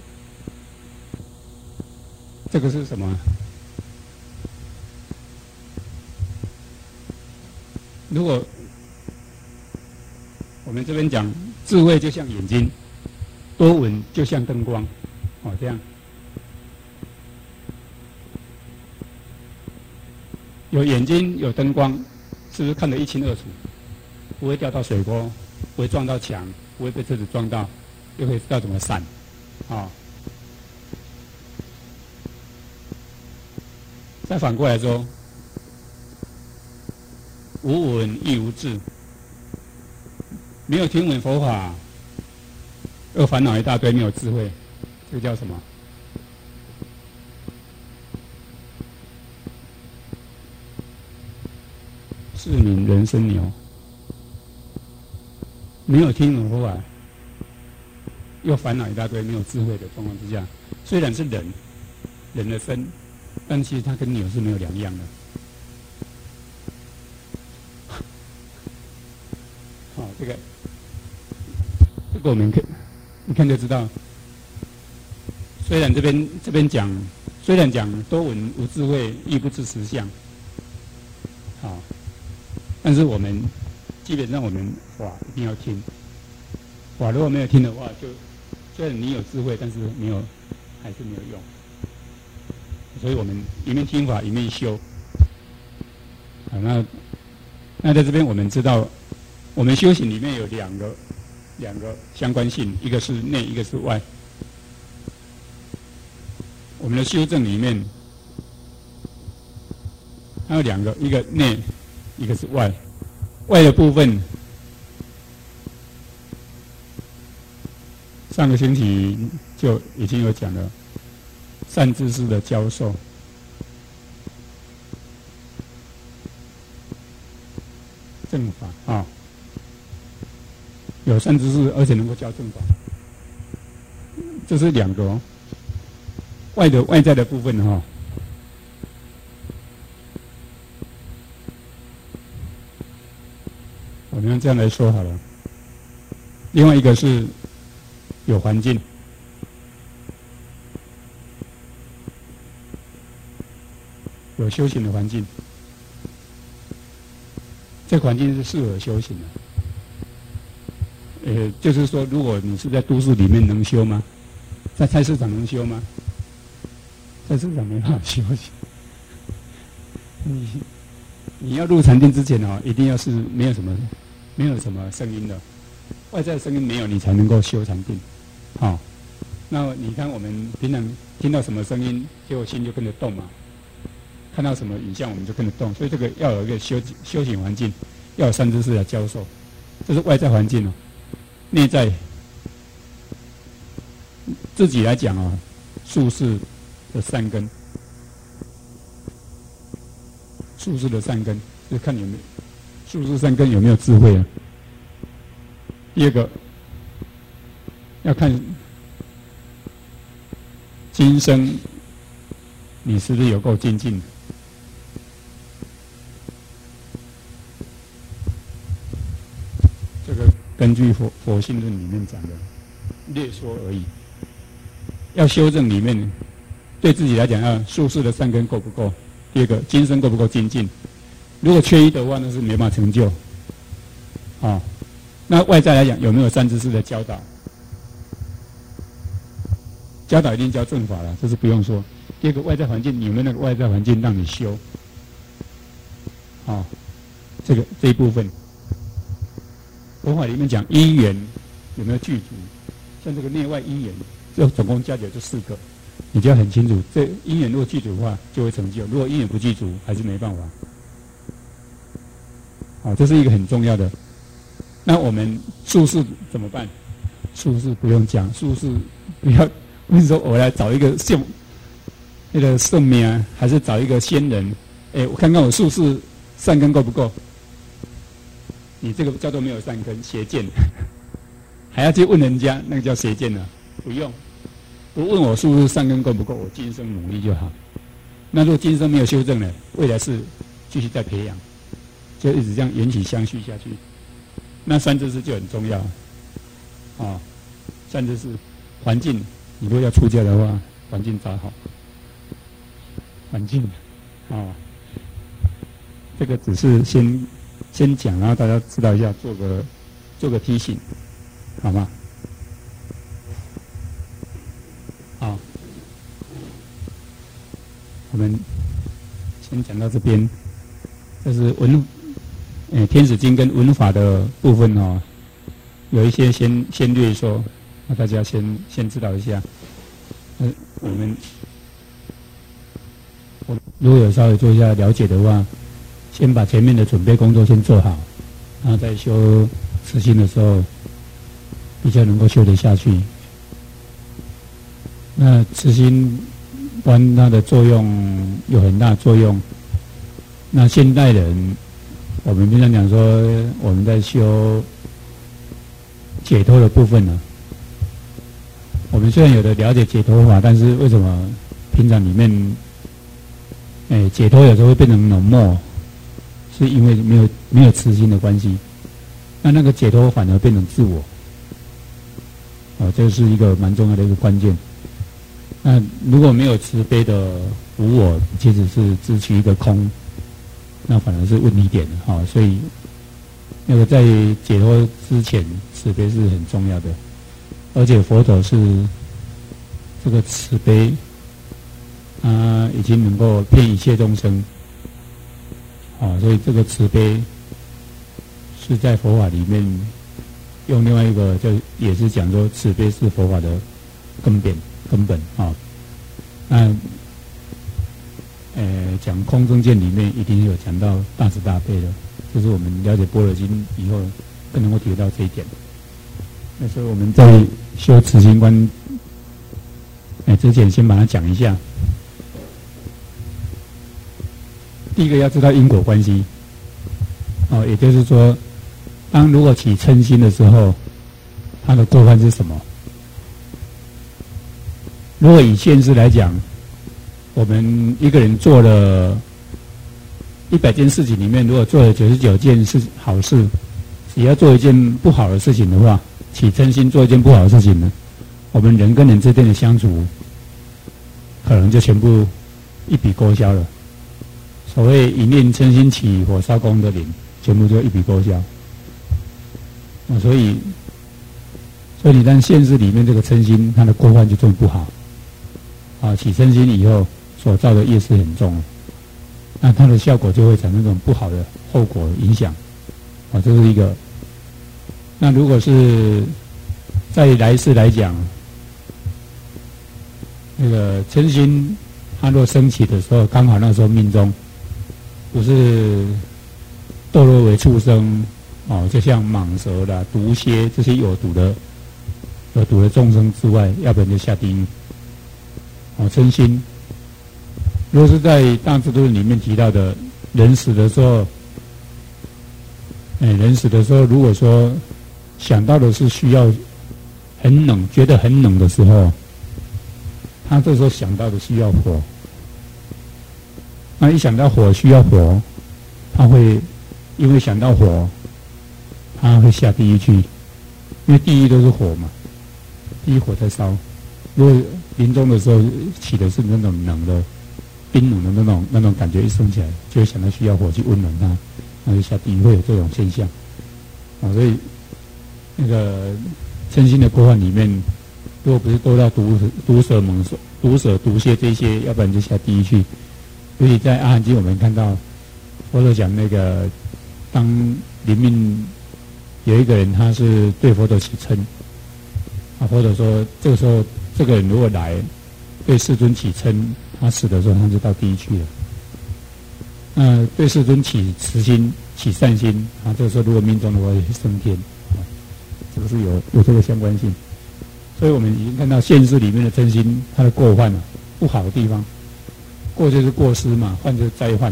这个是什么？如果我们这边讲智慧就像眼睛，多闻就像灯光，哦，这样。有眼睛有灯光，是不是看得一清二楚？不会掉到水沟，不会撞到墙，不会被车子撞到，又可以知道怎么闪， 再反过来说，无闻亦无智，没有听闻佛法，又烦恼一大堆，没有智慧，这个叫什么？是名人生牛。没有听闻佛法，又烦恼一大堆，没有智慧的状况之下，虽然是人的身，但其实它跟牛是没有两样的。好，这个我们一看就知道。虽然这边讲，虽然讲多闻无智慧，亦不知实相。好，但是我们基本上我们法一定要听。法如果没有听的话，就虽然你有智慧，但是还是没有用。所以我们一面听法，一面修。好，那在这边我们知道，我们修行里面有两个相关性，一个是内，一个是外。我们的修正里面，它有两个，一个内，一个是外。外的部分，上个星期就已经有讲了，善知识的教授。正法啊，有善知识，而且能够教正法，这是两个哦。外在的部分哈，我们这样来说好了。另外一个是有环境，有修行的环境，这个环境是适合修行的。就是说，如果你是在都市里面能修吗？在菜市场能修吗？菜市场没办法修行。你要入禅定之前哦，一定要是没有什么声音的，外在的声音没有，你才能够修禅定。好，那你看我们平常听到什么声音，结果心就跟着动嘛。看到什么影像，我们就跟着动。所以这个要有一个修行环境，要有善知识来教授，这是外在环境哦。内在自己来讲啊，术士的善根，术士的善根，就看你有没有术士善根有没有智慧啊。第二个要看今生你是不是有够精进。这个根据佛性论里面讲的略说而已。要修正里面，对自己来讲，要术士的善根够不够？第二个，今生够不够精进？如果缺一的话，那是没办法成就。啊，那外在来讲，有没有善知识的教导？教导一定教正法了，这是不用说。第二个，外在环境有没有那个外在环境让你修？啊，这一部分，佛法里面讲因缘有没有具足？像这个内外因缘。这总共加起来就4个，你就要很清楚。这因缘如果具足的话，就会成就；如果因缘不具足，还是没办法。好，这是一个很重要的。那我们术士怎么办？术士不用讲，术士不要。我说我来找一个圣明，还是找一个仙人？我看看我术士善根够不够？你这个叫做没有善根，邪见，还要去问人家，那个叫邪见了。不用。不问我术士善根够不够，我今生努力就好。那如果今生没有修正呢，未来是继续再培养，就一直这样缘起相续下去。那善知识就很重要啊，善知识环境，你如果要出家的话，环境找好，环境啊，这个只是先讲，然后大家知道一下，做个提醒，好吗？好，我们先讲到这边。这是天使经跟文法的部分哦，有一些先略说，那大家先知道一下。我们如果有稍微做一下了解的话，先把前面的准备工作先做好，然后在修慈心的时候比较能够修得下去。那慈心观它的作用有很大作用。那现代人，我们平常讲说我们在修解脱的部分呢，我们虽然有的了解解脱法，但是为什么平常里面，解脱有时候会变成冷漠，是因为没有慈心的关系。那个解脱反而变成自我，这是一个蛮重要的一个关键。那如果没有慈悲的无我，其实是只取一个空，那反而是问题点的。所以那个在解脱之前，慈悲是很重要的，而且佛陀是这个慈悲，已经能够骗一切众生，所以这个慈悲是在佛法里面用另外一个就也是讲说慈悲是佛法的根本那讲空中见里面一定有讲到大慈大悲的，就是我们了解般若经以后更能够体会到这一点。那所以我们在修慈心观之前先把它讲一下。第一个要知道因果关系，也就是说，如果起嗔心的时候，它的过患是什么？如果以现世来讲，我们一个人做了100件事情里面，如果做了99件是好事，只要做一件不好的事情的话，起嗔心做一件不好的事情呢，我们人跟人之间的相处，可能就全部一笔勾销了。所谓一念嗔心起，火烧功德林，全部就一笔勾销。所以你看现实里面这个嗔心，它的过患就做不好。起嗔心以后所造的业是很重，那它的效果就会产生这种不好的后果影响。这是一个。那如果是在来世来讲，那个嗔心它若升起的时候，刚好那时候命中不是堕落为畜生，就像蟒蛇啦、毒蝎这些有毒的众生之外，要不然就下地狱。嗔心，如果是在大智度论里面提到的，人死的时候，如果说想到的是需要很冷，觉得很冷的时候，他这时候想到的需要火。那一想到火需要火，他会因为想到火，他会下地狱去，因为地狱都是火嘛，地狱火在烧。如果临终的时候起的是那种冷的、冰冷的那种感觉，一升起来就会想到需要火去温暖它，那就下地狱会有这种现象。所以那个嗔心的过患里面，如果不是多到毒蛇、毒蝎这些，要不然就下地狱去。所以在《阿含经》我们看到佛陀讲那个，当临命有一个人他是对佛陀起嗔，佛陀说这个时候这个人如果来对世尊起嗔，他死的时候他就到地狱去了。对世尊起慈心、起善心，这个时候如果命中的话也升天，这个是有这个相关性。所以我们已经看到现世里面的嗔心，它的过患不好的地方。过就是过失嘛，患就是灾患，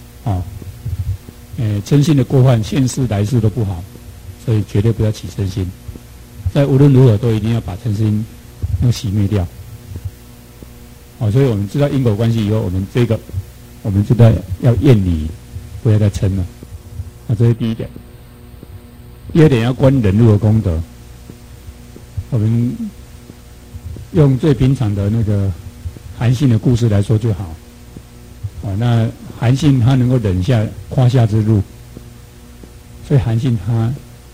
嗔心的过患，现世来世都不好，所以绝对不要起嗔心。在无论如何都一定要把嗔心熄灭掉。所以我们知道因果关系以后，我们知道要厌离，不要再嗔了。这是第一点。第二点要观忍辱的功德。我们用最平常的那个韩信的故事来说就好。那韩信他能够忍下胯下之辱，所以韩信他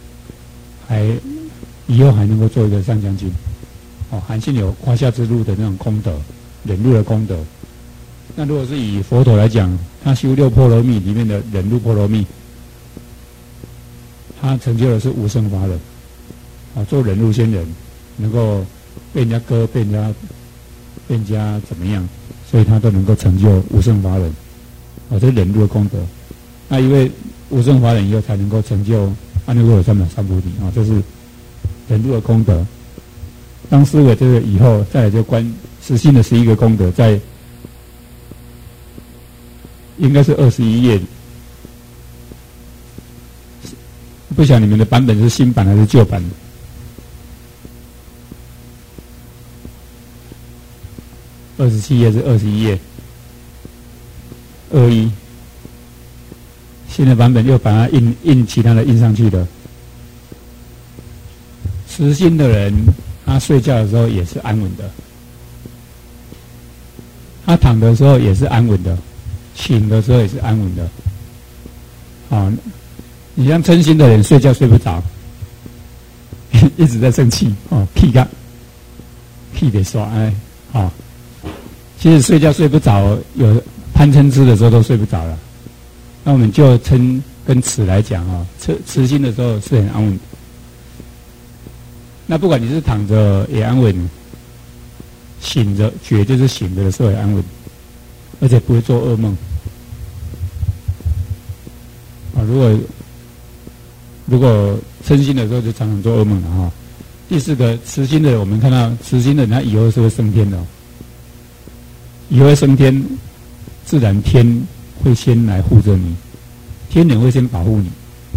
以后还能够做一个上将军。韩信有胯下之辱的那种功德，忍辱的功德。那如果是以佛陀来讲，他修6波罗蜜里面的忍辱波罗蜜，他成就的是无生法忍。做忍辱仙人，能够被人家割，被人家怎么样， 所以他都能够成就无生法忍。这是忍辱的功德。那因为无生法忍以后，才能够成就阿耨多罗三藐三菩提这是忍辱的功德。当思维这个以后，再来就实心的11个功德，在应该是21页。不晓得你们的版本是新版还是旧版？27页是21页，21。新的版本又把它印其他的印上去的。持心的人，他睡觉的时候也是安稳的，他躺的时候也是安稳的，醒的时候也是安稳的。你像嗔心的人睡觉睡不着，一直在生气气得刷其实睡觉睡不着，有贪嗔痴的时候都睡不着了。那我们就嗔跟痴来讲持心的时候是很安稳。那不管你是躺着也安稳，醒着觉就是醒着的时候也安稳，而且不会做噩梦。如果嗔心的时候就常常做噩梦了第4个持心的，我们看到持心的人他以后是会升天的以后会升天，自然天会先来护着你，天人会先保护你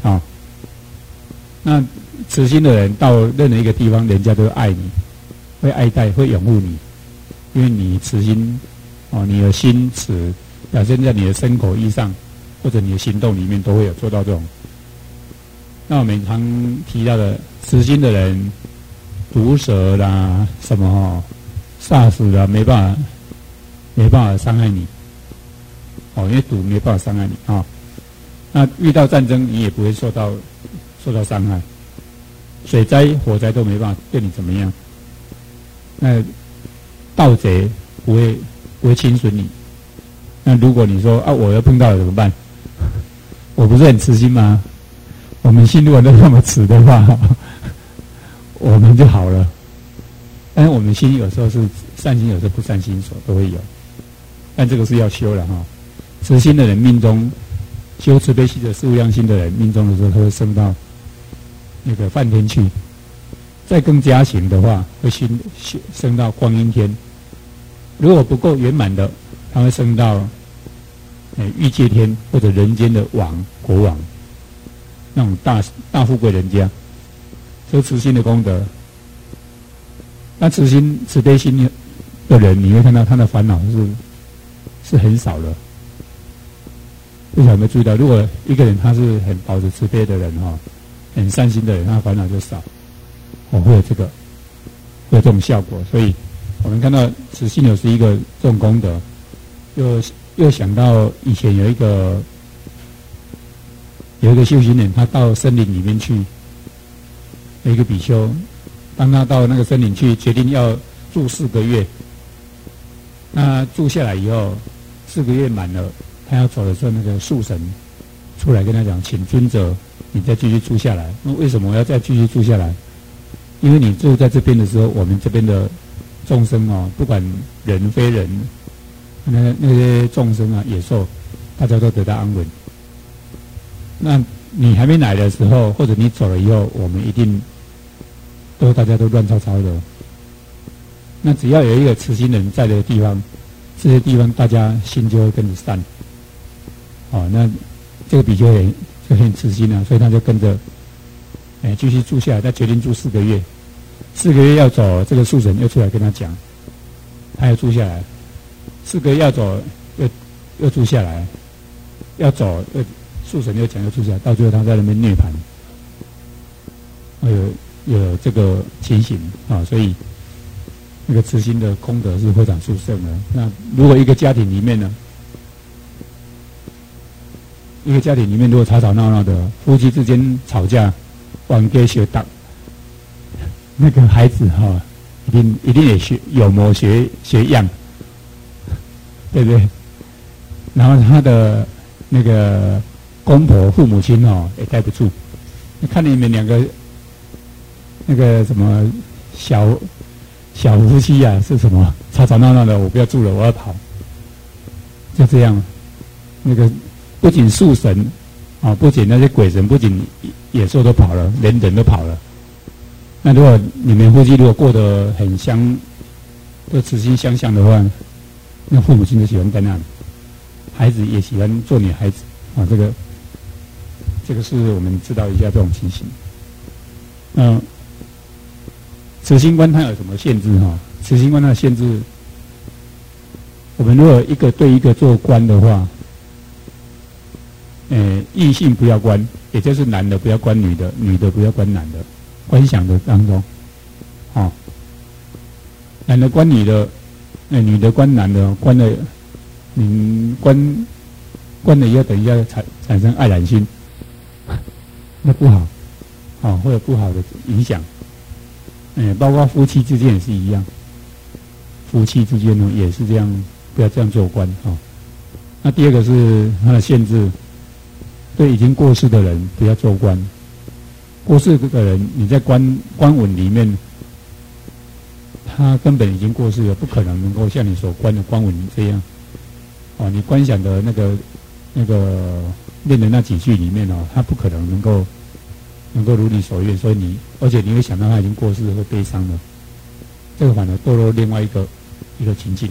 那持心的人到任何一个地方，人家都会爱你，会爱戴，会拥护你，因为你持心你的心持表现在你的身口意上，或者你的行动里面都会有做到这种。那我们常提到的持心的人，毒蛇啦什么煞死啦，没办法伤害你因为毒没办法伤害你那遇到战争你也不会受到伤害，水灾火灾都没办法对你怎么样。那盗贼不会侵损你。那如果你说我要碰到了怎么办？我不是很痴心吗？我们心如果都那么痴的话我们就好了。但是我们心有时候是善心，有时候不善心都会有，但这个是要修了慈心的人命中修慈悲喜舍四无量心的人命中的时候，他会升到那个梵天去。再更加行的话，会升到光阴天。如果不够圆满的，他会升到欲界天或者人间的国王，那种大富贵人家。这慈心的功德。那慈悲心的人，你会看到他的烦恼是很少的。不晓得有没有注意到，如果一个人他是很保持慈悲的人很善心的人，他的烦恼就少。会有这种效果。所以我们看到慈心有11个这种功德，又想到以前有一个修行人，他到森林里面去，有一个比丘，当他到那个森林去，决定要住4个月。那住下来以后，4个月满了，他要走的时候，那个树神出来跟他讲：“请尊者，你再继续住下来。”那为什么我要再继续住下来？因为你住在这边的时候，我们这边的众生不管人非人，那些众生野兽，大家都得到安稳。那你还没来的时候，或者你走了以后，我们一定大家都乱糟糟的。那只要有一个慈心人在的地方，这些地方大家心就会跟着散。那这个比丘就很慈心所以他就跟着继续住下来。他决定住4个月，4个月要走，这个树神又出来跟他讲，他要住下来。4个月要走，又住下来，要走，树神又讲又住下来，到最后他在那边涅槃。有这个情形所以那个慈心的功德是非常殊胜的。那如果一个家庭里面如果吵吵闹闹的，夫妻之间吵架，往给学打，那个孩子一定也有模学样，对不对？然后他的那个公婆父母亲也待不住，看你们两个那个什么小夫妻是什么吵吵闹闹的，我不要住了，我要跑。 就这样，那个不仅树神啊，不仅那些鬼神，不仅野兽都跑了，连人都跑了。那如果你们夫妻如果过得很都慈心相向的话，那父母亲就喜欢在那里，孩子也喜欢做女孩子啊。这个是我们知道一下这种情形。慈心观它有什么限制哈？慈心观它的限制，我们如果一个对一个做观的话，异性不要观，也就是男的不要观女的，女的不要观男的，观想的当中，男的观女的，女的观男的，观了，观了以后，等一下产生爱染心，那不好，会有不好的影响。包括夫妻之间也是一样，夫妻之间呢也是这样，不要这样做观那第二个是它的限制，对已经过世的人不要做观。过世的人，你在观文里面，他根本已经过世了，不可能能够像你所观的观文这样。你观想的那个念的那几句里面他不可能能够如你所愿，所以而且你会想到他已经过世，会悲伤的。这个反而堕入另外一个情境。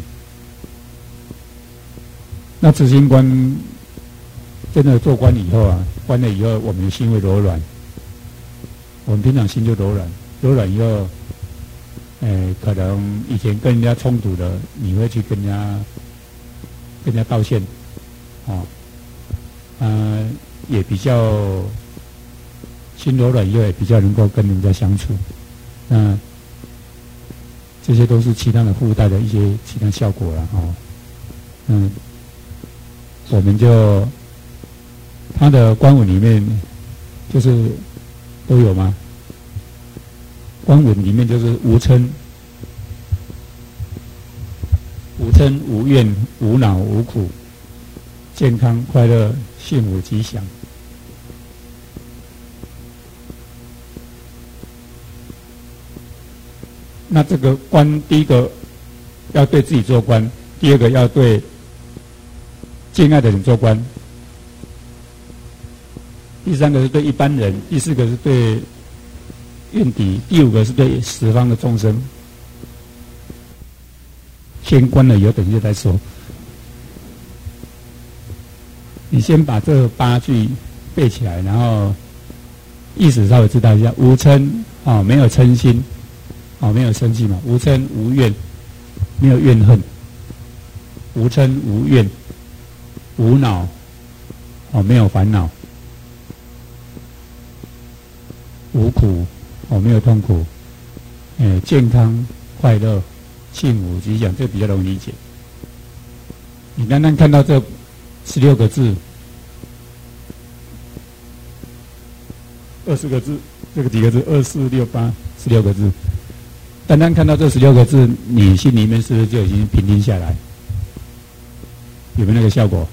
那慈心观真的做观以后观了以后，我们的心会柔软。我们平常心就柔软以后，可能以前跟人家冲突的，你会去跟人家道歉，也比较心柔软以后，也比较能够跟人家相处。那这些都是其他的附带的一些其他效果了我们就他的观文里面就是都有吗？观文里面就是无嗔、无怨、无恼、无苦，健康、快乐、幸福、吉祥。那这个观，第一个要对自己做观，第二个要对敬爱的人做观，第三个是对一般人，第四个是对怨敌，第五个是对十方的众生。先观了以后，等一下再说。你先把这8句背起来，然后意思稍微知道一下。无嗔没有嗔心，没有生气嘛。无嗔无怨，没有怨恨。无嗔无怨，无恼，没有烦恼。无苦，没有痛苦。健康快乐。幸福吉祥，这比较容易理解。你单单看到这16个字、20个字，这个几个字？2、4、6、8、16个字。单单看到这16个字，你心里面是不是就已经平静下来？有没有那个效果？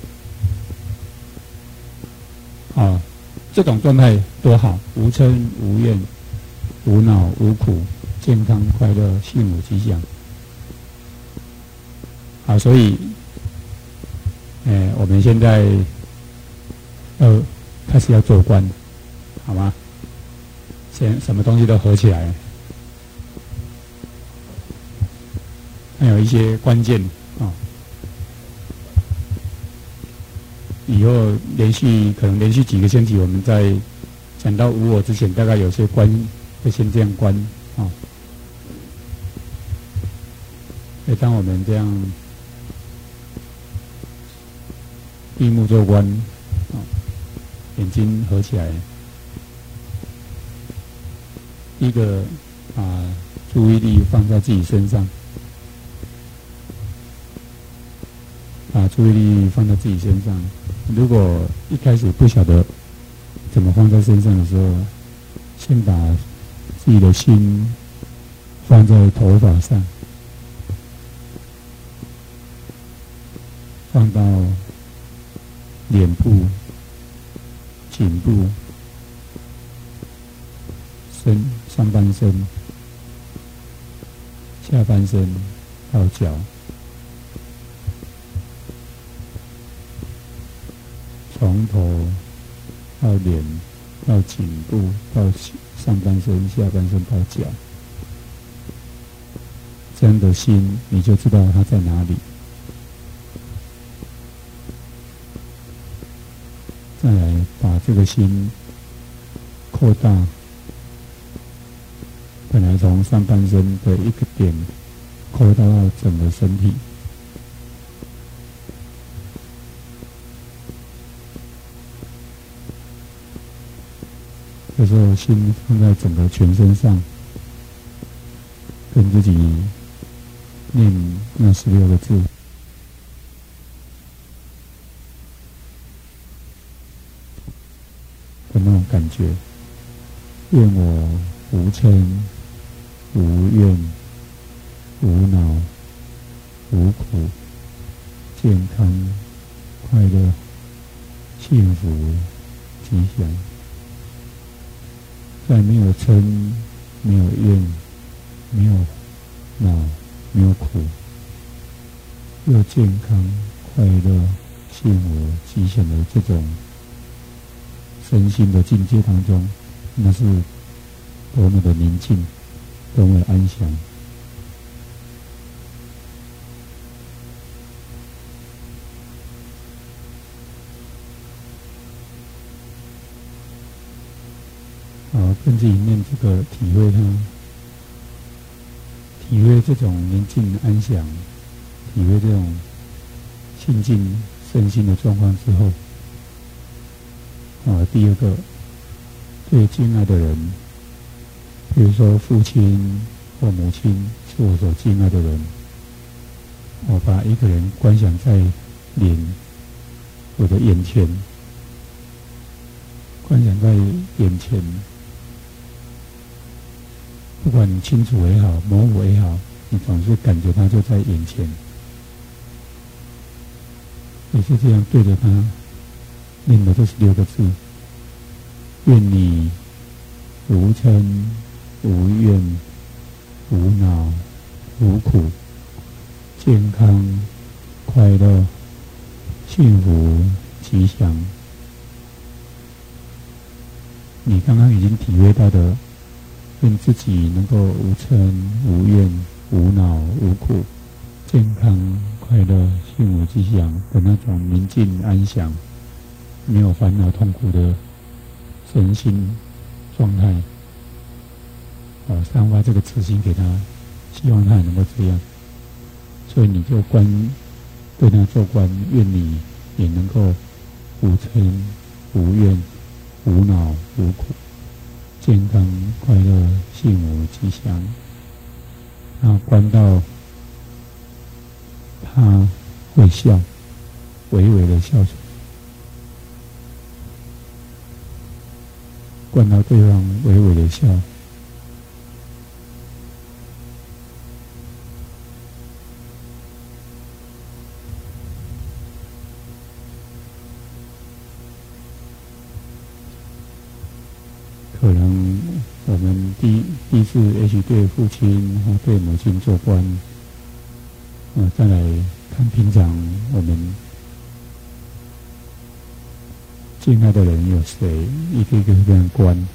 这种状态多好，无嗔无怨，无恼无苦，健康快乐，幸福吉祥。好，所以，我们现在开始要做观，好吗？先什么东西都合起来，还有一些关键以后可能连续几个星期，我们在讲到无我之前，大概有些观会先这样观所以当我们这样闭目做观，眼睛合起来，第一个把注意力放在自己身上，把注意力放在自己身上。如果一开始不晓得怎么放在身上的时候，先把自己的心放在头发上，放到脸部、颈部、上半身、下半身到脚， 从头到脸到颈部到上半身、下半身到脚，这样的心你就知道它在哪里。再来把这个心扩大，本来从上半身的一个点扩大到整个身体。有时候心放在整个全身上，跟自己念那16个字。的那种感觉，愿我无嗔、无怨、无恼、无苦、健康、快乐、幸福、吉祥。在没有嗔、没有怨、没有恼、没有苦，又健康、快乐、幸福、吉祥的这种身心的境界当中，那是多么的宁静，多么的安详。好，跟自己念这个，体会它，体会这种宁静安详，体会这种心境身心的状况之后，第二个，最敬爱的人，比如说父亲或母亲是我所敬爱的人，我把一个人观想在我的眼前，观想在眼前，不管你清楚也好，模糊也好，你总是感觉他就在眼前，也是这样对着他念的这16个字。愿你无嗔、无怨、无恼、无苦，健康、快乐、幸福、吉祥。你刚刚已经体会到的，愿自己能够无嗔、无怨、无恼、无苦，健康、快乐、幸福、吉祥的那种宁静安详，没有烦恼痛苦的身心状态，散发这个慈心给他，希望他也能够这样。所以你就对他做观，愿你也能够无嗔、无怨、无恼、无苦，健康、快乐、幸福、吉祥。然后观到他会笑，微微的笑出来。观到对方微微的笑，可能我们第一次也许对父亲或对母亲做观，再来看平常我们敬爱的人有谁，一个一个这样观。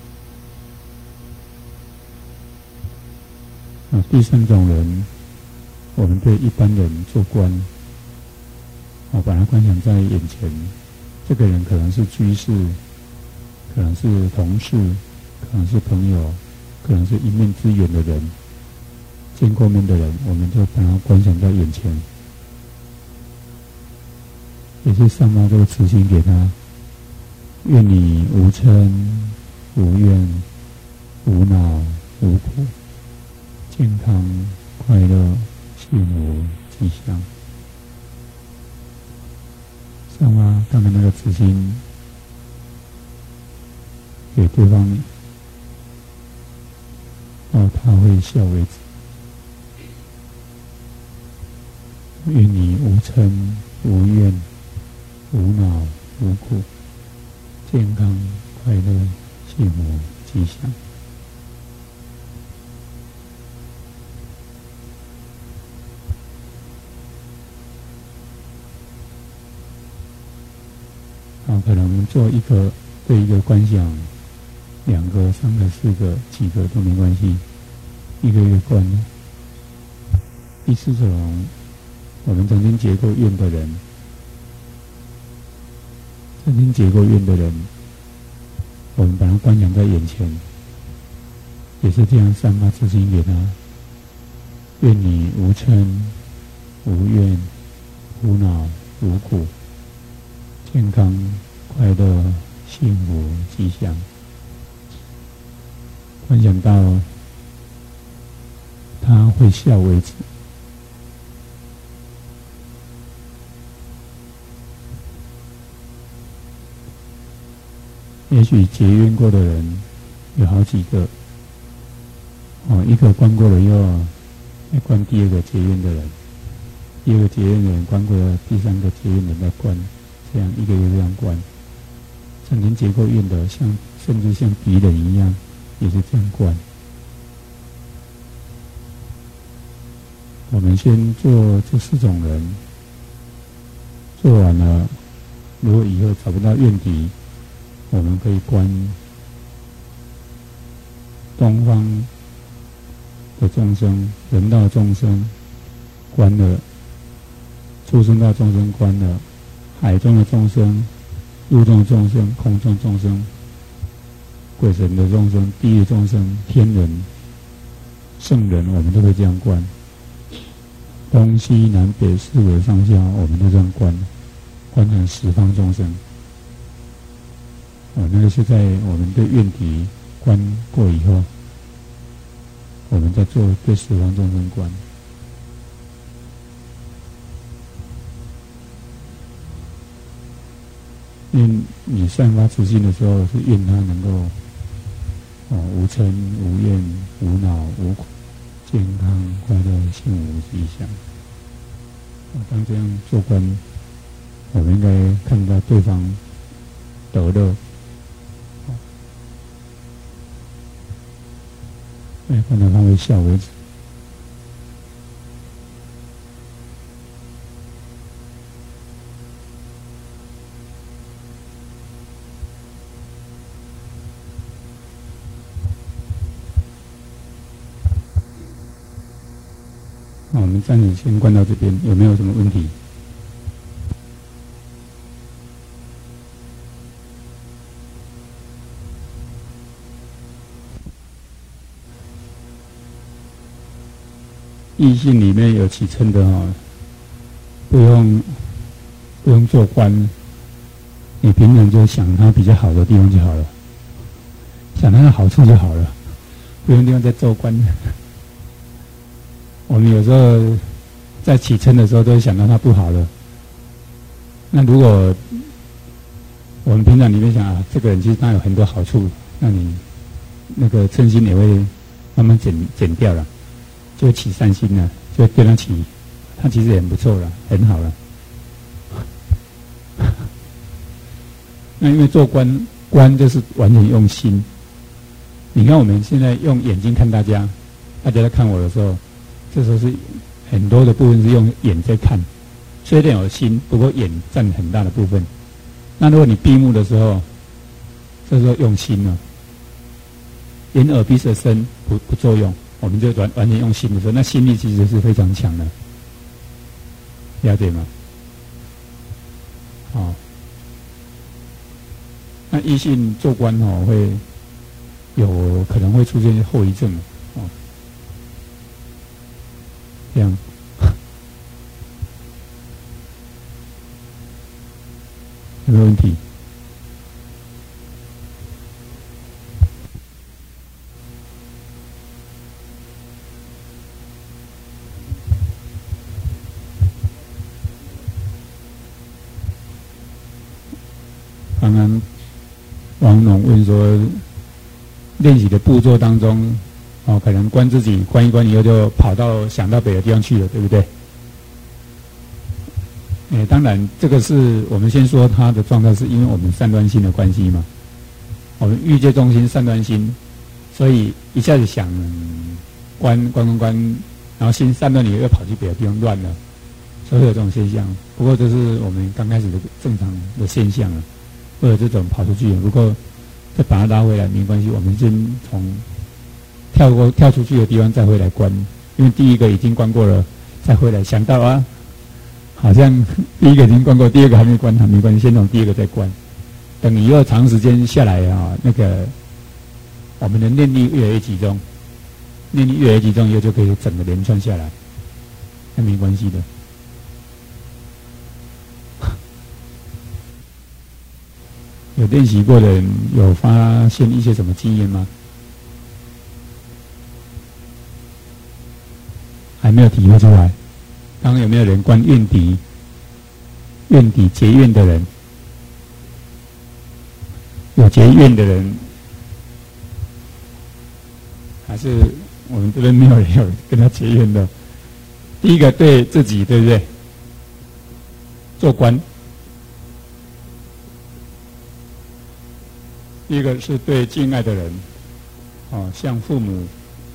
第三种人，我们对一般人做观，把他观想在眼前。这个人可能是居士，可能是同事，可能是朋友，可能是一面之缘的人，见过面的人，我们就把他观想在眼前，也是散发这个慈心给他。愿你无嗔、无怨、无恼、无苦，健康、快乐、幸福、吉祥。散发刚才那个慈心给对方，到他会笑为止。愿你无嗔、无怨、无恼、无苦，健康、快乐、幸福、吉祥。 可能做一个对一个观想，2个、3个、4个、几个都没关系，一个一个观。第4种，我们曾经结过怨的人，我们把它观想在眼前，也是这样散发慈心给他。愿你无嗔、无怨、无恼、无苦，健康、快乐、幸福、吉祥。观想到他会笑为止。也许结怨过的人有好几个，一个观过了以后，再观第2个结怨的人，第2个结怨的人观过了，第3个结怨的人再观，这样一个一个这样观。曾经结过怨的，甚至像敌人一样，也是这样观。我们先做这4种人，做完了，如果以后找不到怨敌，我们可以观东方的众生、人道众生，观了畜生道众生，观了海中的众生、陆中的众生、空中众生、鬼神的众生、地狱众生、天人、圣人，我们都会这样观。东西南北4维上下，我们都这样观成10方众生。那个是在我们对怨敌观过以后，我们在做对10方众生观。因为你散发慈心的时候，是愿他能够无嗔、无怨、无恼、无苦，健康、快乐、幸福、吉祥。当这样做观，我们应该看到对方得乐。看到他会笑为止。那我们暂时先观到这边，有没有什么问题？异性里面有起嗔的不用做观，你平常就想他比较好的地方就好了，想他的好处就好了，不用地方再做观。我们有时候在起嗔的时候都会想到他不好了，那如果我们平常里面想这个人其实他有很多好处，那你那个嗔心也会慢慢减掉了，就起善心了，就对他起，他其实也很不错了，很好了。那因为做观就是完全用心。你看我们现在用眼睛看大家在看我的时候，这时候是很多的部分是用眼在看，虽然有心，不过眼占很大的部分。那如果你闭目的时候，这时候用心了，眼耳鼻舌身不作用，我们就完全用心的时候，那心力其实是非常强的，了解吗？好，那异性做观会有可能会出现后遗症这样。有没有问题？刚刚王龙问说，练习的步骤当中，可能观自己观一观以后就想到别的地方去了，对不对？当然，这个是我们先说他的状态，是因为我们散乱心的关系嘛。我们欲界中心散乱心，所以一下子想观，然后心散乱，你又跑去别的地方乱了，所以有这种现象。不过这是我们刚开始的正常的现象了。 会有这种跑出去，不过再把它拉回来没关系，我们先从跳出去的地方再回来关，因为第一个已经关过了，再回来想到啊，好像第一个已经关过，第二个还没关，没关系，先从第二个再关。等以后长时间下来啊，那个我们的念力越来越集中，念力越来越集中以后就可以整个连串下来，那没关系的。有练习过的人有发现一些什么经验吗？还没有体会出来。刚刚有没有人关怨敌？怨敌结怨的人，有结怨的人，还是我们这边没有人有跟他结怨的？第一个对自己，对不对？做官。第一个是对敬爱的人，像父母。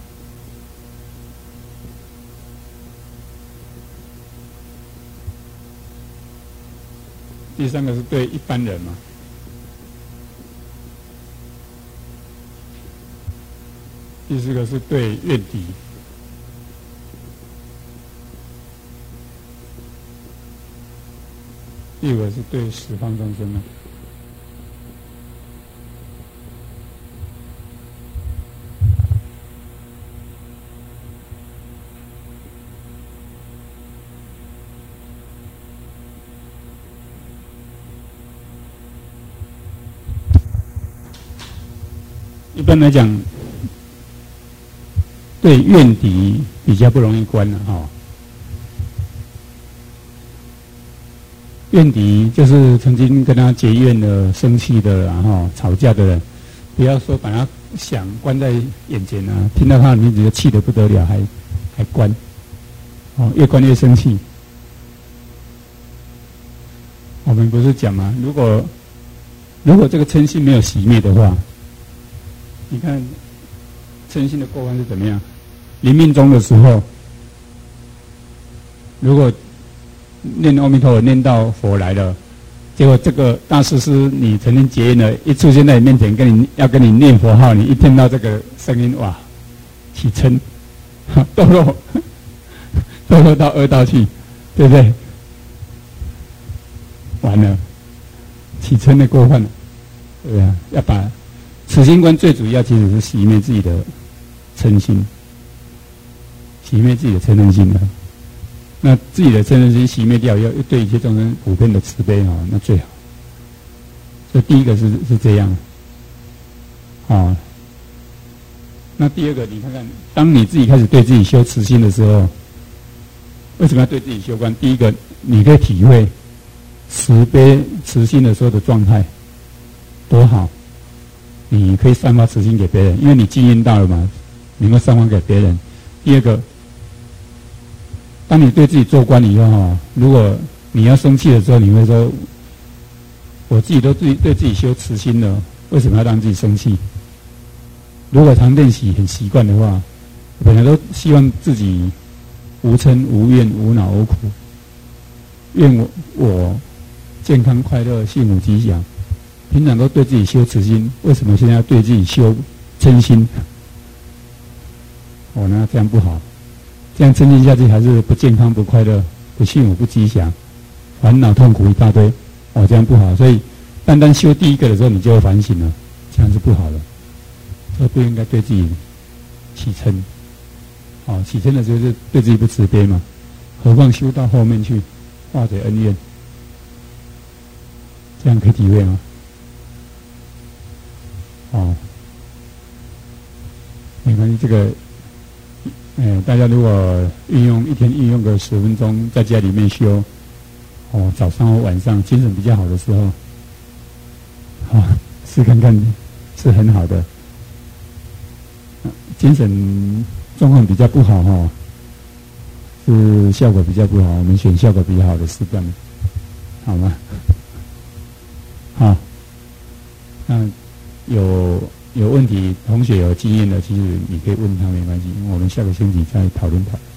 第三个是对一般人嘛。第四个是对怨敌。第五个是对十方众生啊。一般来讲，对怨敌比较不容易关了哈。怨敌就是曾经跟他结怨的、生气的，然后吵架的人，不要说把他想关在眼前啊，听到他的名字就气得不得了，还关，越关越生气。我们不是讲吗？如果这个嗔心没有熄灭的话，你看嗔心的过患是怎么样？临命终的时候，如果念阿弥陀佛念到佛来了，结果这个大师师你曾经结怨了，一出现在你面前要跟你念佛号，你一听到这个声音，哇，起嗔，堕落到恶道去，对不对？完了，起嗔的过患了，对啊，要把慈心观最主要其实是熄灭自己的嗔心，熄灭自己的嗔恨心的。那自己的嗔恨心熄灭掉，要对一切众生普遍的慈悲那最好。所以第一个是这样，那第二个你看看，当你自己开始对自己修慈心的时候，为什么要对自己修观？第一个，你可以体会慈悲慈心的时候的状态多好。你可以散发慈心给别人，因为你经验到了嘛，能够散发给别人。第二个，当你对自己做官以后如果你要生气的时候，你会说：“我自己都对自己修慈心了，为什么要让自己生气？”如果常练习很习惯的话，本来都希望自己无嗔无怨无恼无苦，愿我健康快乐幸福吉祥。平常都对自己修慈心，为什么现在要对自己修嗔心？那这样不好，这样嗔心下去还是不健康、不快乐、不幸福、不吉祥，烦恼痛苦一大堆。这样不好。所以，单单修第一个的时候，你就会反省了，这样是不好的。所以不应该对自己起嗔。起嗔的时候是对自己不慈悲嘛，何况修到后面去化解恩怨，这样可以体会吗？没关系，这个，大家如果一天运用个10分钟，在家里面修，早上或晚上精神比较好的时候，试看看是很好的。精神状况比较不好是效果比较不好，我们选效果比较好的时段，好吗？好，那有问题，同学有经验的，其实你可以问他没关系，我们下个星期再讨论讨论。